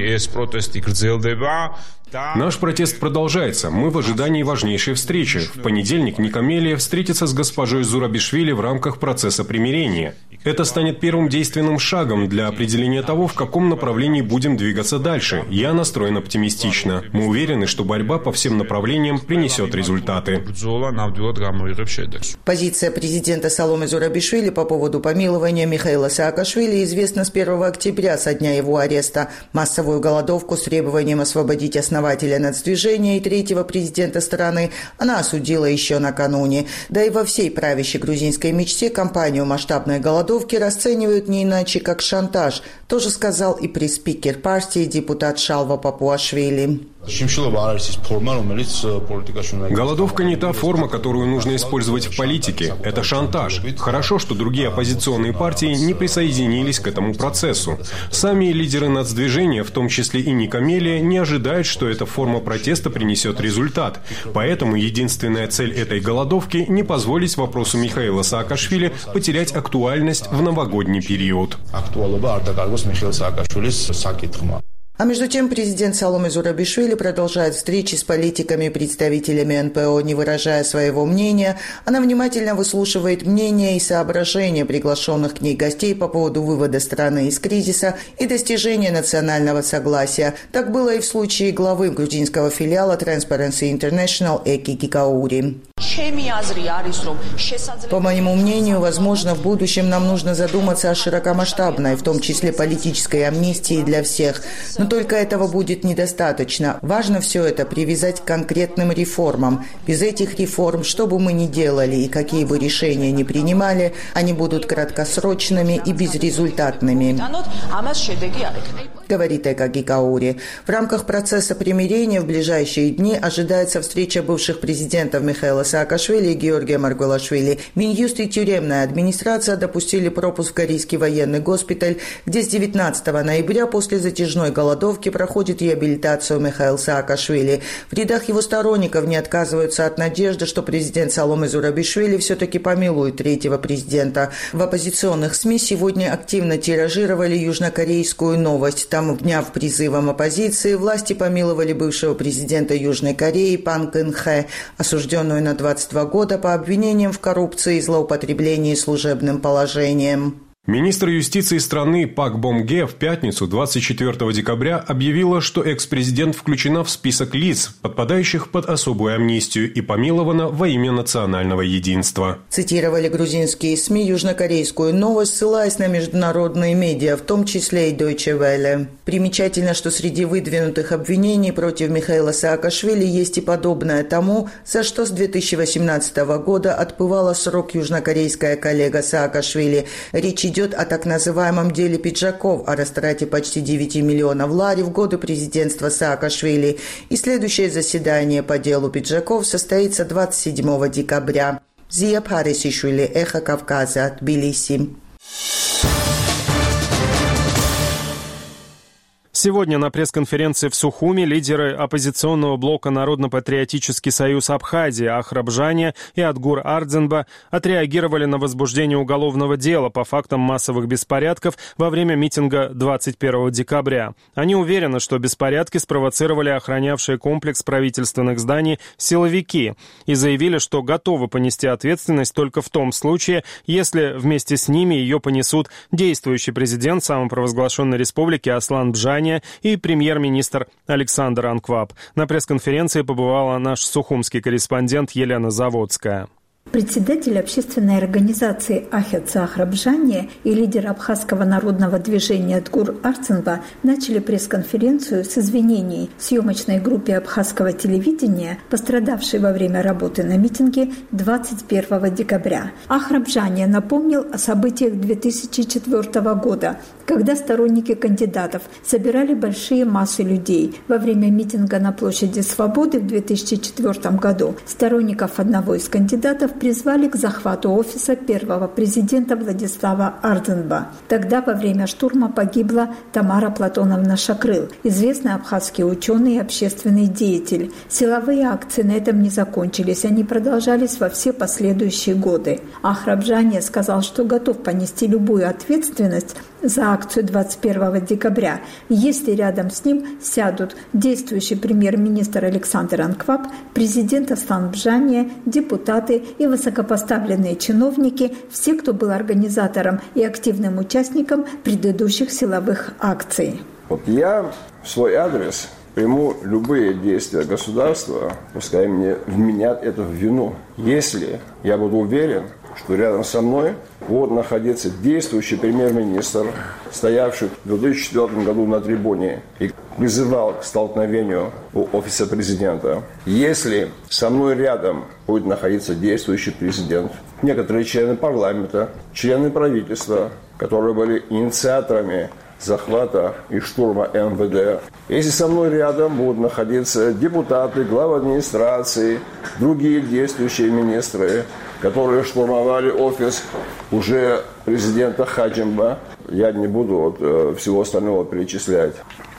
Наш протест продолжается. Мы в ожидании важнейшей встречи. В понедельник Ника Мелия встретится с госпожой Зурабишвили в рамках процесса примирения. Это станет первым действенным шагом для определения того, в каком направлении будем двигаться дальше. Я настроен оптимистично. Мы уверены, что борьба по всем направлениям принесет результаты. Позиция президента Саломе Зурабишвили по поводу помилования Михаила Саакашвили известна с первого октября, со дня его ареста. Массовую голодовку с требованием освободить основателя нацдвижения и третьего президента страны она осудила еще накануне. Да и во всей правящей грузинской мечте кампанию масштабной голодовки расценивают не иначе, как шантаж. Тоже сказал и пресс-спикер партии депутат Шалва Папуашвили. Голодовка не та форма, которую нужно использовать в политике. Это шантаж. Хорошо, что другие оппозиционные партии не присоединились к этому процессу. Сами лидеры нацдвижения, в том числе и Ника Мелия, не ожидают, что эта форма протеста принесет результат. Поэтому единственная цель этой голодовки – не позволить вопросу Михаила Саакашвили потерять актуальность в новогодний период. А между тем президент Саломе Зурабишвили продолжает встречи с политиками и представителями эн пэ о, не выражая своего мнения. Она внимательно выслушивает мнения и соображения приглашенных к ней гостей по поводу вывода страны из кризиса и достижения национального согласия. Так было и в случае главы грузинского филиала Transparency International Эки Гикаури. По моему мнению, возможно, в будущем нам нужно задуматься о широкомасштабной, в том числе политической амнистии для всех. Но только этого будет недостаточно. Важно все это привязать к конкретным реформам. Без этих реформ, что бы мы ни делали и какие бы решения ни принимали, они будут краткосрочными и безрезультатными, говорит Эка Гикаури. В рамках процесса примирения в ближайшие дни ожидается встреча бывших президентов Михаила Саакашвили и Георгия Маргулашвили. Минюст и тюремная администрация допустили пропуск в Корейский военный госпиталь, где с девятнадцатого ноября после затяжной голодовки проходит реабилитацию Михаила Саакашвили. В рядах его сторонников не отказываются от надежды, что президент Саломе Зурабишвили все-таки помилует третьего президента. В оппозиционных СМИ сегодня активно тиражировали южнокорейскую новость. Там, вняв призывом оппозиции, власти помиловали бывшего президента Южной Кореи Пан Кын Хэ, осужденную на двадцать два года по обвинениям в коррупции и злоупотреблении служебным положением. Министр юстиции страны Пак Бомге в пятницу, двадцать четвёртого декабря, объявила, что экс-президент включена в список лиц, подпадающих под особую амнистию, и помилована во имя национального единства. Цитировали грузинские СМИ южнокорейскую новость, ссылаясь на международные медиа, в том числе и Deutsche Welle. Примечательно, что среди выдвинутых обвинений против Михаила Саакашвили есть и подобное тому, за что с две тысячи восемнадцатого года отбывала срок южнокорейская коллега Саакашвили. Речь идет о так называемом деле пиджаков, о растрате почти девяти миллионов лари в годы президентства Саакашвили. И следующее заседание по делу пиджаков состоится двадцать седьмого декабря. Зия Парисишвили, Эхо Кавказа, Тбилиси. Сегодня на пресс-конференции в Сухуми лидеры оппозиционного блока Народно-патриотический союз Абхазии Ахрабжания и Адгур Ардзенба отреагировали на возбуждение уголовного дела по фактам массовых беспорядков во время митинга двадцать первого декабря. Они уверены, что беспорядки спровоцировали охранявшие комплекс правительственных зданий силовики и заявили, что готовы понести ответственность только в том случае, если вместе с ними ее понесут действующий президент самопровозглашенной республики Аслан Бжани и премьер-министр Александр Анкваб. На пресс-конференции побывала наш сухумский корреспондент Елена Заводская. Председатель общественной организации «Ахет Ахрабжания» и лидер абхазского народного движения Адгур Ардзенба начали пресс-конференцию с извинений съемочной группе абхазского телевидения, пострадавшей во время работы на митинге двадцать первого декабря. Ахрабжания напомнил о событиях две тысячи четвёртого года, когда сторонники кандидатов собирали большие массы людей. Во время митинга на площади Свободы в две тысячи четвёртом году сторонников одного из кандидатов призвали к захвату офиса первого президента Владислава Ардзенба. Тогда во время штурма погибла Тамара Платоновна Шакрыл, известный абхазский ученый и общественный деятель. Силовые акции на этом не закончились, они продолжались во все последующие годы. Ахрабжания сказал, что готов понести любую ответственность за акцию двадцать первого декабря, если рядом с ним сядут действующий премьер-министр Александр Анкваб, президент Аслан Бжани, депутаты и высокопоставленные чиновники, все, кто был организатором и активным участником предыдущих силовых акций. Вот я в свой адрес приму любые действия государства, пускай мне вменят это в вину, если я буду уверен, что рядом со мной будет находиться действующий премьер-министр, стоявший в две тысячи четвёртом году на трибуне и призывал к столкновению у офиса президента. Если со мной рядом будет находиться действующий президент, некоторые члены парламента, члены правительства, которые были инициаторами захвата и штурма эм вэ дэ. Если со мной рядом будут находиться депутаты, главы администрации, другие действующие министры, которые штурмовали офис уже президента Хаджимба, я не буду вот, всего остального перечислять.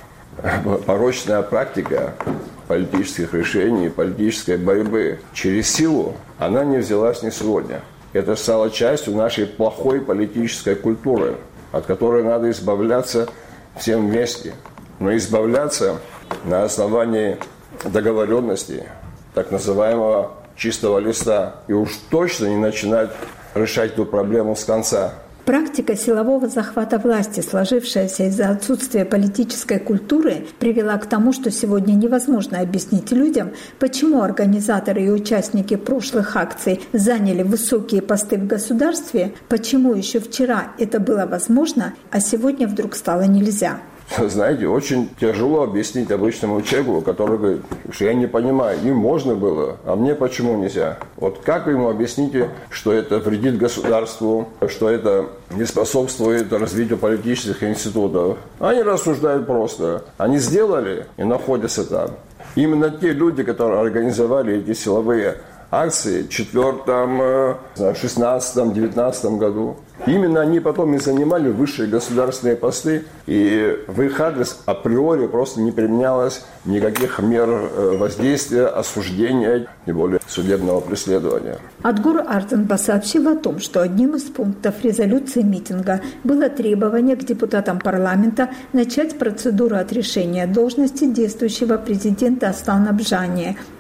Порочная практика политических решений, политической борьбы через силу, она не взялась не сегодня. Это стало частью нашей плохой политической культуры, от которой надо избавляться всем вместе. Но избавляться на основании договоренности, так называемого чистого листа, и уж точно не начинать решать эту проблему с конца. Практика силового захвата власти, сложившаяся из-за отсутствия политической культуры, привела к тому, что сегодня невозможно объяснить людям, почему организаторы и участники прошлых акций заняли высокие посты в государстве, почему еще вчера это было возможно, а сегодня вдруг стало нельзя. Знаете, очень тяжело объяснить обычному человеку, который говорит, что я не понимаю, им можно было, а мне почему нельзя? Вот как вы ему объясните, что это вредит государству, что это не способствует развитию политических институтов? Они рассуждают просто. Они сделали и находятся там. Именно те люди, которые организовали эти силовые акции в четвертом, шестнадцатом, девятнадцатом году, именно они потом и занимали высшие государственные посты, и в их адрес априори просто не применялось никаких мер воздействия, осуждения, тем более судебного преследования. Адгур Ардзенба сообщил о том, что одним из пунктов резолюции митинга было требование к депутатам парламента начать процедуру отрешения должности действующего президента Аслана Бжани.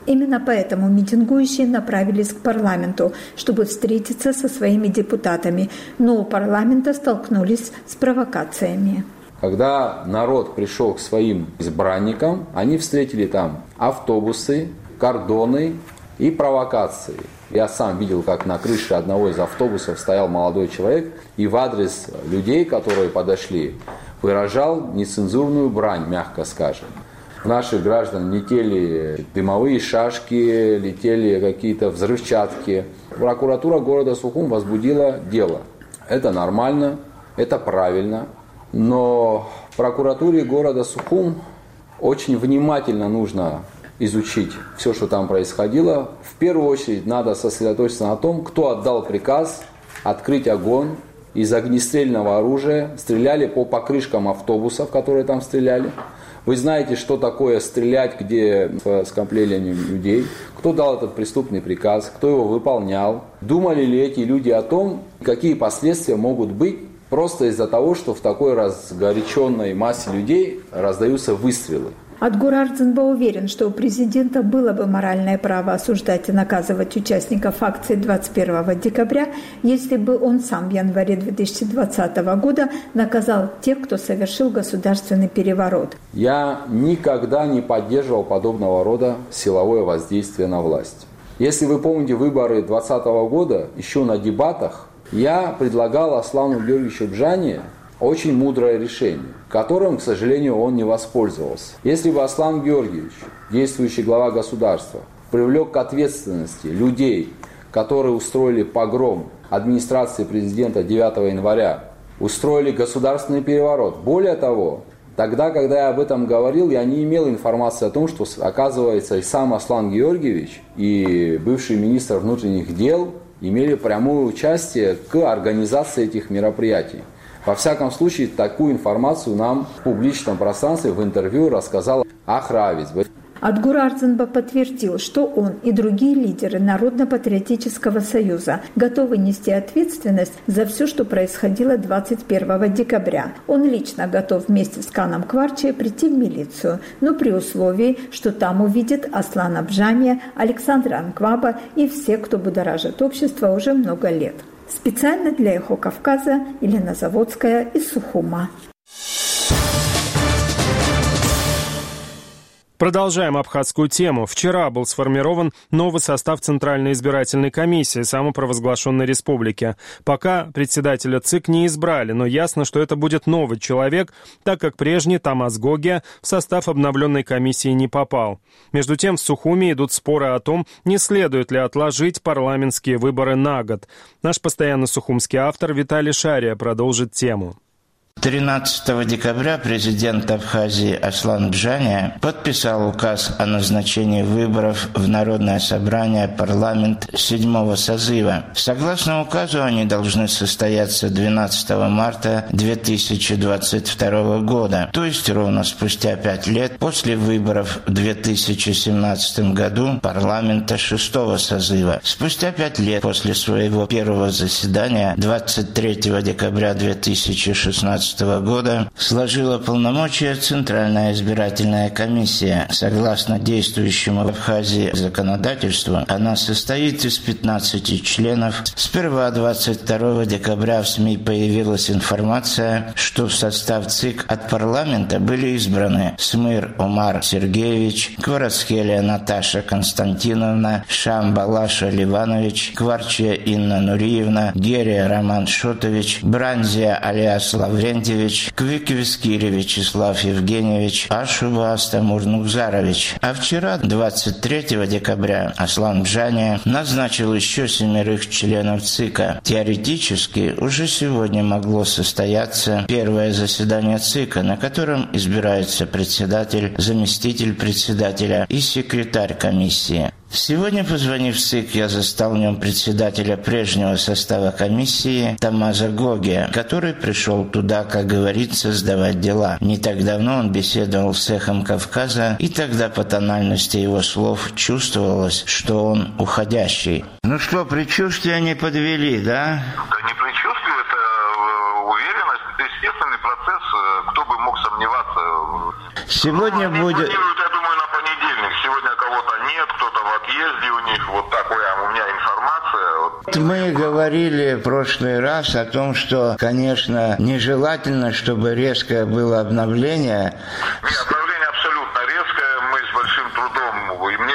Именно поэтому митингующие направились к парламенту, чтобы встретиться со своими депутатами, но у парламента столкнулись с провокациями. Когда народ пришел к своим избранникам, они встретили там автобусы, кордоны и провокации. Я сам видел, как на крыше одного из автобусов стоял молодой человек и в адрес людей, которые подошли, выражал нецензурную брань, мягко скажем. Наших граждан летели дымовые шашки, летели какие-то взрывчатки. Прокуратура города Сухум возбудила дело. Это нормально, это правильно. Но прокуратуре города Сухум очень внимательно нужно изучить все, что там происходило. В первую очередь надо сосредоточиться на том, кто отдал приказ открыть огонь из огнестрельного оружия. Стреляли по покрышкам автобусов, которые там стреляли. Вы знаете, что такое стрелять, где с скоплением людей. Кто дал этот преступный приказ, кто его выполнял. Думали ли эти люди о том, какие последствия могут быть просто из-за того, что в такой разгоряченной массе людей раздаются выстрелы. Адгур Ардзинба уверен, что у президента было бы моральное право осуждать и наказывать участников акции двадцать первого декабря, если бы он сам в январе две тысячи двадцатого года наказал тех, кто совершил государственный переворот. Я никогда не поддерживал подобного рода силовое воздействие на власть. Если вы помните выборы двадцатого года, еще на дебатах, я предлагал Аслану Георгиевичу Бжане очень мудрое решение, которым, к сожалению, он не воспользовался. Если бы Аслан Георгиевич, действующий глава государства, привлек к ответственности людей, которые устроили погром администрации президента девятого января, устроили государственный переворот. Более того, тогда, когда я об этом говорил, я не имел информации о том, что, оказывается, и сам Аслан Георгиевич, и бывший министр внутренних дел имели прямое участие к организации этих мероприятий. Во всяком случае, такую информацию нам в публичном пространстве в интервью рассказал Ахравец. Адгур Ардзинба подтвердил, что он и другие лидеры Народно-патриотического союза готовы нести ответственность за все, что происходило двадцать первого декабря. Он лично готов вместе с Каном Кварчи прийти в милицию, но при условии, что там увидит Аслана Бжане, Александра Анкваба и все, кто будоражит общество уже много лет. Специально для «Эхо Кавказа» Елена Заводская из Сухума. Продолжаем абхазскую тему. Вчера был сформирован новый состав Центральной избирательной комиссии самопровозглашенной республики. Пока председателя ЦИК не избрали, но ясно, что это будет новый человек, так как прежний Тамас Гогия в состав обновленной комиссии не попал. Между тем, в Сухуми идут споры о том, не следует ли отложить парламентские выборы на год. Наш постоянный сухумский автор Виталий Шария продолжит тему. тринадцатого декабря президент Абхазии Аслан Бжане подписал указ о назначении выборов в Народное собрание парламент седьмого созыва. Согласно указу, они должны состояться двенадцатого марта две тысячи двадцать второго года, то есть ровно спустя пять лет после выборов в две тысячи семнадцатом году парламента шестого созыва. Спустя пять лет после своего первого заседания двадцать третьего декабря две тысячи шестнадцатого года сложила полномочия Центральная избирательная комиссия. Согласно действующему в Абхазии законодательству, она состоит из пятнадцати членов. Сперва двадцать второго декабря в СМИ появилась информация, что в состав ЦИК от парламента были избраны Смыр Омар Сергеевич, Кварацхелия Наташа Константиновна, Шам Балаша Ливанович, Кварчия Инна Нуриевна, Герия Роман Шотович, Бранзия Алиас Лаврентьевич, Квиквискири Вячеслав Евгеньевич, Ашува Астамур Нукзарович. А вчера, двадцать третьего декабря, Аслан Бжане назначил еще семерых членов ЦИКа. Теоретически уже сегодня могло состояться первое заседание ЦИКа, на котором избирается председатель, заместитель председателя и секретарь комиссии. Сегодня, позвонив в ЦИК, я застал в нем председателя прежнего состава комиссии Тамаза Гогия, который пришел туда, как говорится, сдавать дела. Не так давно он беседовал с «Эхом Кавказа», и тогда по тональности его слов чувствовалось, что он уходящий. Ну что, предчувствия не подвели, да? Да не предчувствие, это уверенность, это естественный процесс, кто бы мог сомневаться. Сегодня ну, будет... Я думаю, на понедельник. Сегодня кого-то нет, кто-то отъезде у них, вот такая у меня информация. Мы говорили в прошлый раз о том, что, конечно, нежелательно, чтобы резкое было обновление. Не, обновление абсолютно резкое. Мы с большим трудом, и мне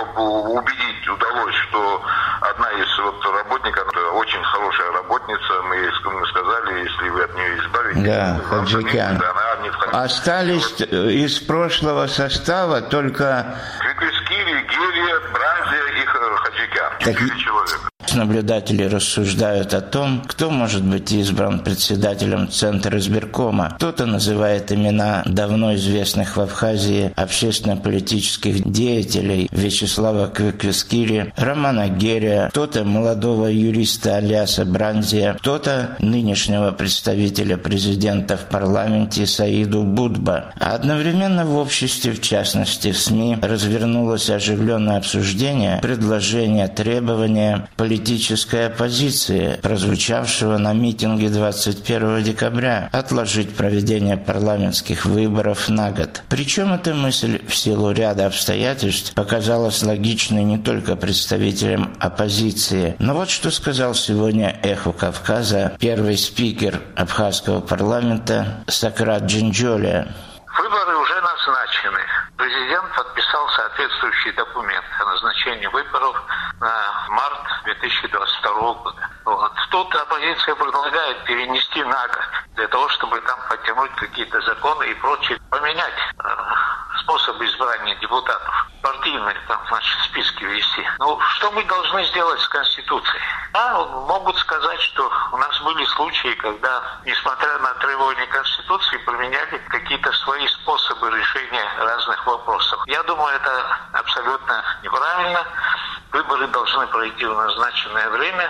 убедить удалось, что одна из вот работников, очень хорошая работница, мы ей сказали, если вы от нее избавитесь. Да, Хаджикян. Да, остались из прошлого состава только... Квиквискири, Герия, Бранзия и Хаджикян. Четыре человека. Наблюдатели рассуждают о том, кто может быть избран председателем Центра избиркома. Кто-то называет имена давно известных в Абхазии общественно-политических деятелей Вячеслава Квиквискири, Романа Герия, кто-то молодого юриста Аляса Бранзия, кто-то нынешнего представителя президента в парламенте Саиду Будба. А одновременно в обществе, в частности в СМИ, развернулось оживленное обсуждение предложения, требования политических политической оппозиции, прозвучавшего на митинге двадцать первого декабря, отложить проведение парламентских выборов на год. Причем эта мысль в силу ряда обстоятельств показалась логичной не только представителям оппозиции. Но вот что сказал сегодня «Эхо Кавказа» первый спикер абхазского парламента Сократ Джинджолия. Выборы уже назначены. Президент подписал соответствующий документ о назначении выборов на март две тысячи двадцать второго года. Вот. Тут оппозиция предлагает перенести на год, для того, чтобы там подтянуть какие-то законы и прочее, поменять э, способ избрания депутатов, партийные там, значит, списки вести. Ну, что мы должны сделать с Конституцией? Да, могут сказать, что у нас были случаи, когда, несмотря на требования Конституции, применяли какие-то свои способы решения разных вопросов. Я думаю, это абсолютно неправильно. Выборы должны пройти в назначенное время,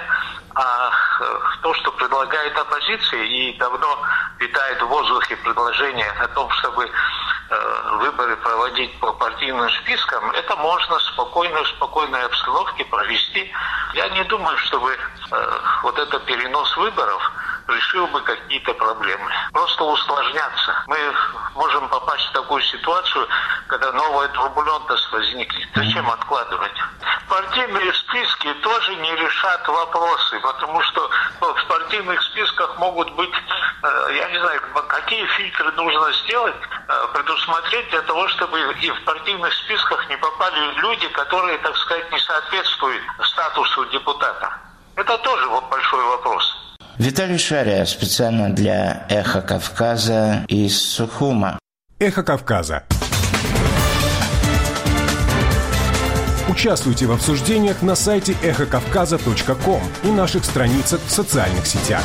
а то, что предлагает оппозиция, и давно витает в воздухе предложение о том, чтобы э, выборы проводить по партийным спискам, это можно спокойно, в спокойной обстановке провести. Я не думаю, чтобы э, вот это перенос выборов решил бы какие-то проблемы. Просто усложняться. Мы можем попасть в такую ситуацию, когда новая турбулентность возникнет. Зачем откладывать? Партийные списки тоже не решат вопросы, потому что в партийных списках могут быть, я не знаю, какие фильтры нужно сделать, предусмотреть для того, чтобы и в партийных списках не попали люди, которые, так сказать, не соответствуют статусу депутата. Это тоже вот большой вопрос. Виталий Шария специально для «Эхо Кавказа» из Сухума. «Эхо Кавказа». Участвуйте в обсуждениях на сайте эхо кавказа точка ком и наших страницах в социальных сетях.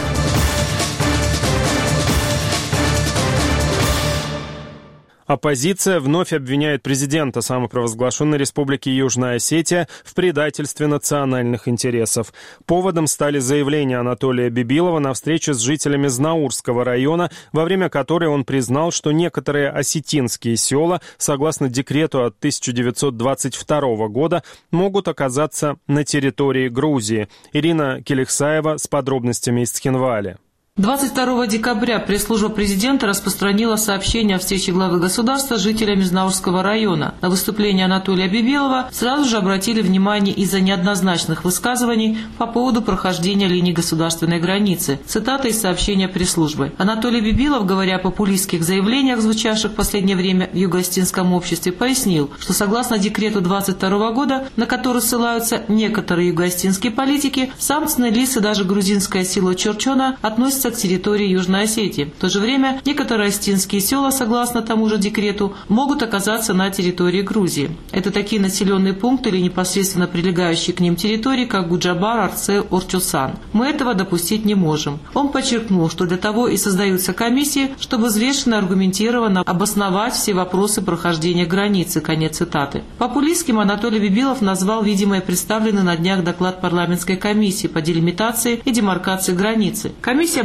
Оппозиция вновь обвиняет президента самопровозглашенной Республики Южная Осетия в предательстве национальных интересов. Поводом стали заявления Анатолия Бибилова на встрече с жителями Знаурского района, во время которой он признал, что некоторые осетинские села, согласно декрету от тысяча девятьсот двадцать второго года, могут оказаться на территории Грузии. Ирина Келихсаева с подробностями из Цхинвали. двадцать второго декабря пресс-служба президента распространила сообщение о встрече главы государства с жителями Знаурского района. На выступление Анатолия Бибилова сразу же обратили внимание из-за неоднозначных высказываний по поводу прохождения линии государственной границы. Цитата из сообщения пресс-службы. Анатолий Бибилов, говоря о популистских заявлениях, звучавших в последнее время в юго-осетинском обществе, пояснил, что согласно декрету двадцать второго года, на который ссылаются некоторые юго-осетинские политики, сам Цнелис и даже грузинское село Чорчона относятся к территории Южной Осетии. В то же время некоторые осетинские села, согласно тому же декрету, могут оказаться на территории Грузии. Это такие населенные пункты или непосредственно прилегающие к ним территории, как Гуджабар, Арце, Орчусан. Мы этого допустить не можем. Он подчеркнул, что для того и создаются комиссии, чтобы взвешенно и аргументированно обосновать все вопросы прохождения границы. Конец цитаты. Популистским Анатолий Бибилов назвал видимое представленный на днях доклад парламентской комиссии по делимитации и демаркации границы. Комиссия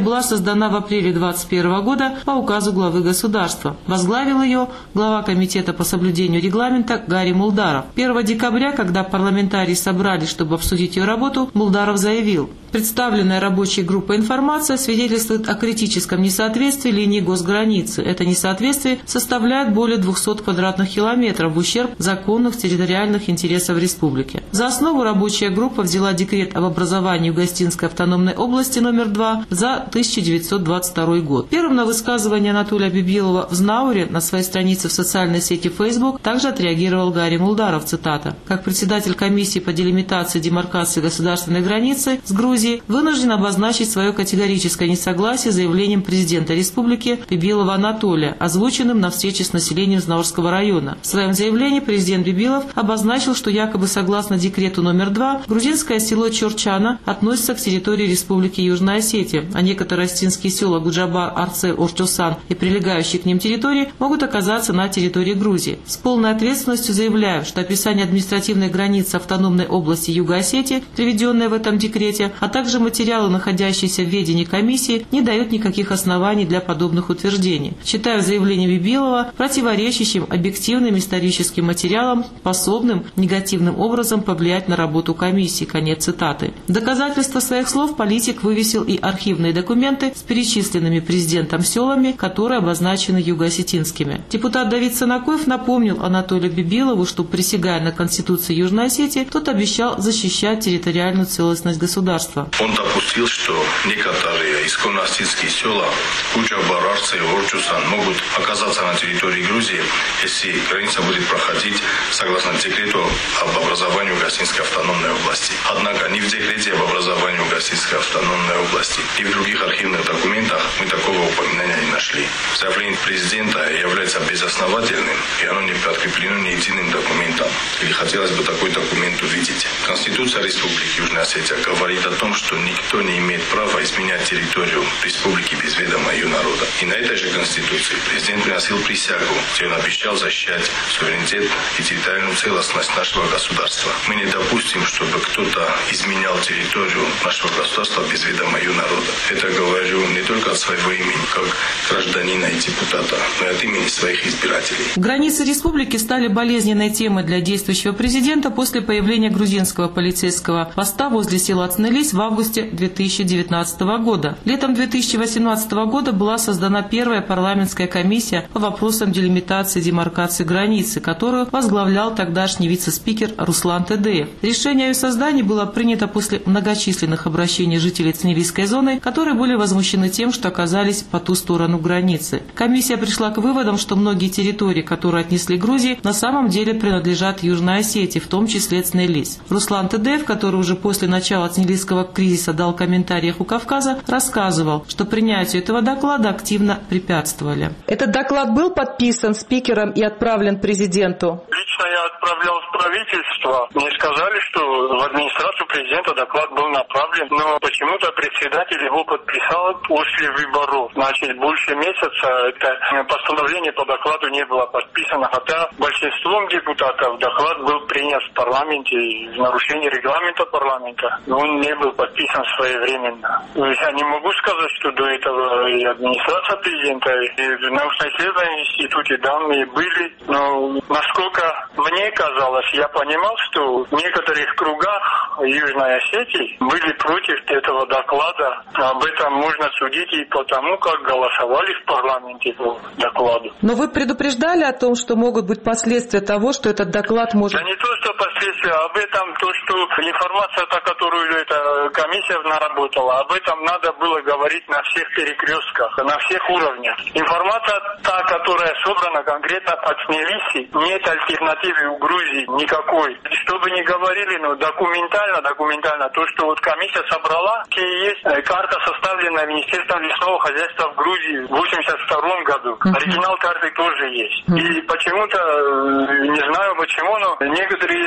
была создана в апреле двадцать первого года по указу главы государства. Возглавил ее глава комитета по соблюдению регламента Гарри Мулдаров. первого декабря, когда парламентарии собрались, чтобы обсудить ее работу, Мулдаров заявил: представленная рабочей группой информация свидетельствует о критическом несоответствии линии госграницы. Это несоответствие составляет более двухсот квадратных километров в ущерб законных территориальных интересов республики. За основу рабочая группа взяла декрет об образовании Юго-Осетинской автономной области номер два за тысяча девятьсот двадцать второй год. Первым на высказывание Анатолия Бибилова в Знауре на своей странице в социальной сети Facebook также отреагировал Гарри Мулдаров, цитата: «Как председатель комиссии по делимитации и демаркации государственной границы с Грузией вынужден обозначить свое категорическое несогласие с заявлением президента республики Бибилова Анатолия, озвученным на встрече с населением Знаурского района. В своем заявлении президент Бибилов обозначил, что якобы согласно декрету номер два грузинское село Чорчана относится к территории Республики Южная Осетия, а некоторые осетинские села Гуджабар, Арцель, Орчусан и прилегающие к ним территории могут оказаться на территории Грузии. С полной ответственностью заявляю, что описание административной границы автономной области Юга Осетии, приведенное в этом декрете, а также материалы, находящиеся в ведении комиссии, не дают никаких оснований для подобных утверждений. Считаю заявление Бибилова противоречащим объективным историческим материалам, способным негативным образом повлиять на работу комиссии». Конец цитаты. В доказательство своих слов политик вывесил и архивные документы с перечисленными президентом селами, которые обозначены юго-осетинскими. Депутат Давид Санакоев напомнил Анатолию Бибилову, что, присягая на Конституцию Южной Осетии, тот обещал защищать территориальную целостность государства. Он допустил, что некоторые исконно-осетинские села Гуджабар, Арцель и Орчусан могут оказаться на территории Грузии, если граница будет проходить согласно декрету об образовании Юго-Осетинской автономной области. Однако ни в декрете об образовании Юго-Осетинской автономной области, ни в других архивных документах мы такого упоминания не нашли. Заявление президента является безосновательным, и оно не подкреплено ни единым документом. И хотелось бы такой документ увидеть. Конституция Республики Южная Осетия говорит о том, что никто не имеет права изменять территорию республики без ведома ее народа. И на этой же Конституции президент приносил присягу, где он обещал защищать суверенитет и территориальную целостность нашего государства. Мы не допустим, чтобы кто-то изменял территорию нашего государства без ведома ее народа. Это говорю не только от своего имени, как гражданина и депутата, но и от имени своих избирателей. Границы республики стали болезненной темой для действующего президента после появления грузинского полицейского поста возле села Ацнелис в августе две тысячи девятнадцатого года. Летом две тысячи восемнадцатого года была создана первая парламентская комиссия по вопросам делимитации и демаркации границы, которую возглавлял тогдашний вице-спикер Руслан Тедеев. Решение о ее создании было принято после многочисленных обращений жителей Ацнелисской зоны, которые были возмущены тем, что оказались по ту сторону границы. Комиссия пришла к выводам, что многие территории, которые отнесли Грузии, на самом деле принадлежат Южной Осетии, в том числе Ацнелис. Руслан Тедеев, который уже после начала Ацнелисского кризиса дал комментарии у Кавказа, рассказывал, что принятию этого доклада активно препятствовали. Этот доклад был подписан спикером и отправлен президенту? Лично я отправлял в правительство. Мне сказали, что в администрацию президента доклад был направлен, но почему-то председатель его подписал после выборов. Значит, больше месяца это постановление по докладу не было подписано, хотя большинством депутатов доклад был принят в парламенте в нарушении регламента парламента, но он не был подписан своевременно. Я не могу сказать, что до этого и администрация президента, и в научно-исследовательском институте данные были, но насколько мне казалось, я понимал, что в некоторых кругах Южной Осетии были против этого доклада. Об этом можно судить и потому, как голосовали в парламенте по докладу. Но вы предупреждали о том, что могут быть последствия того, что этот доклад может... Да не то, что последствия, об этом то, что информация, та, которую эта комиссия наработала, об этом надо было говорить на всех перекрестках, на всех уровнях. Информация, та, которая собрана конкретно от Ацнелиси, нет альтернативы у Грузии никакой. Что бы ни говорили, но документально, документально, то, что вот комиссия собрала, есть карта, составленная Министерством лесного хозяйства в Грузии в восемьдесят втором году. Оригинал карты тоже есть. И почему-то, не знаю почему, но некоторые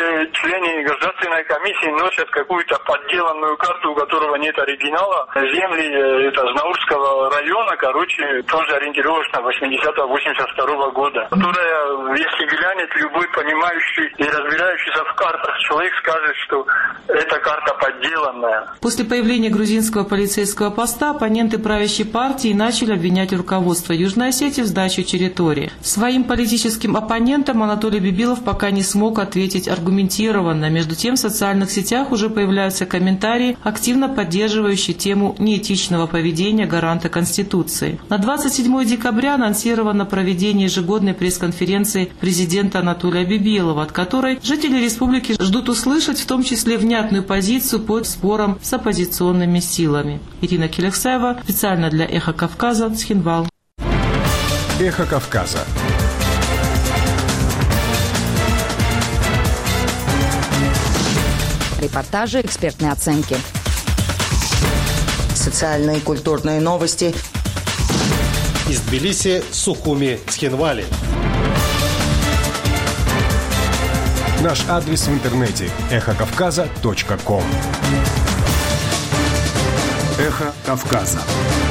члены государственной комиссии носят какую-то подделанную карту, у которого нет оригинала. Земли это Знаурского района, короче, тоже ориентировочно восьмидесятого-восемьдесят второго года, которая, если глянет, любой понимающий и разбирающийся в картах человек скажет, что эта карта подделанная. После появления грузинского полицейского поста оппоненты правящей партии начали обвинять руководство Южной Осетии в сдаче территории. Своим политическим оппонентам Анатолий Бибилов пока не смог ответить аргументированно. Между тем, в социальных сетях уже появляются комментарии, активно поддерживающие тему неэтичного поведения гаранта Конституции. На двадцать седьмое декабря анонсировано проведение ежегодной пресс-конференции президента Анатолия Бибилова, от которой жители республики ждут услышать в том числе внятную позицию по спорам с оппозиционными силами. Ирина Келексаева, специально для «Эхо Кавказа», Цхинвал. «Эхо Кавказа». Репортажи, экспертные оценки. Социальные и культурные новости. Из Тбилиси, Сухуми, Цхинвали. Наш адрес в интернете эхо кавказа точка ком. Эхо Кавказа.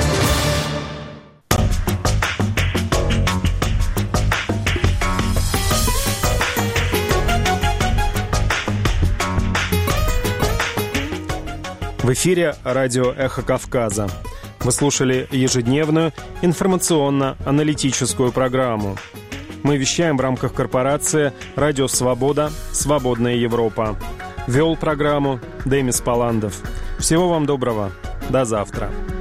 В эфире радио «Эхо Кавказа». Вы слушали ежедневную информационно-аналитическую программу. Мы вещаем в рамках корпорации «Радио Свобода. Свободная Европа». Вел программу Демис Паландов. Всего вам доброго. До завтра.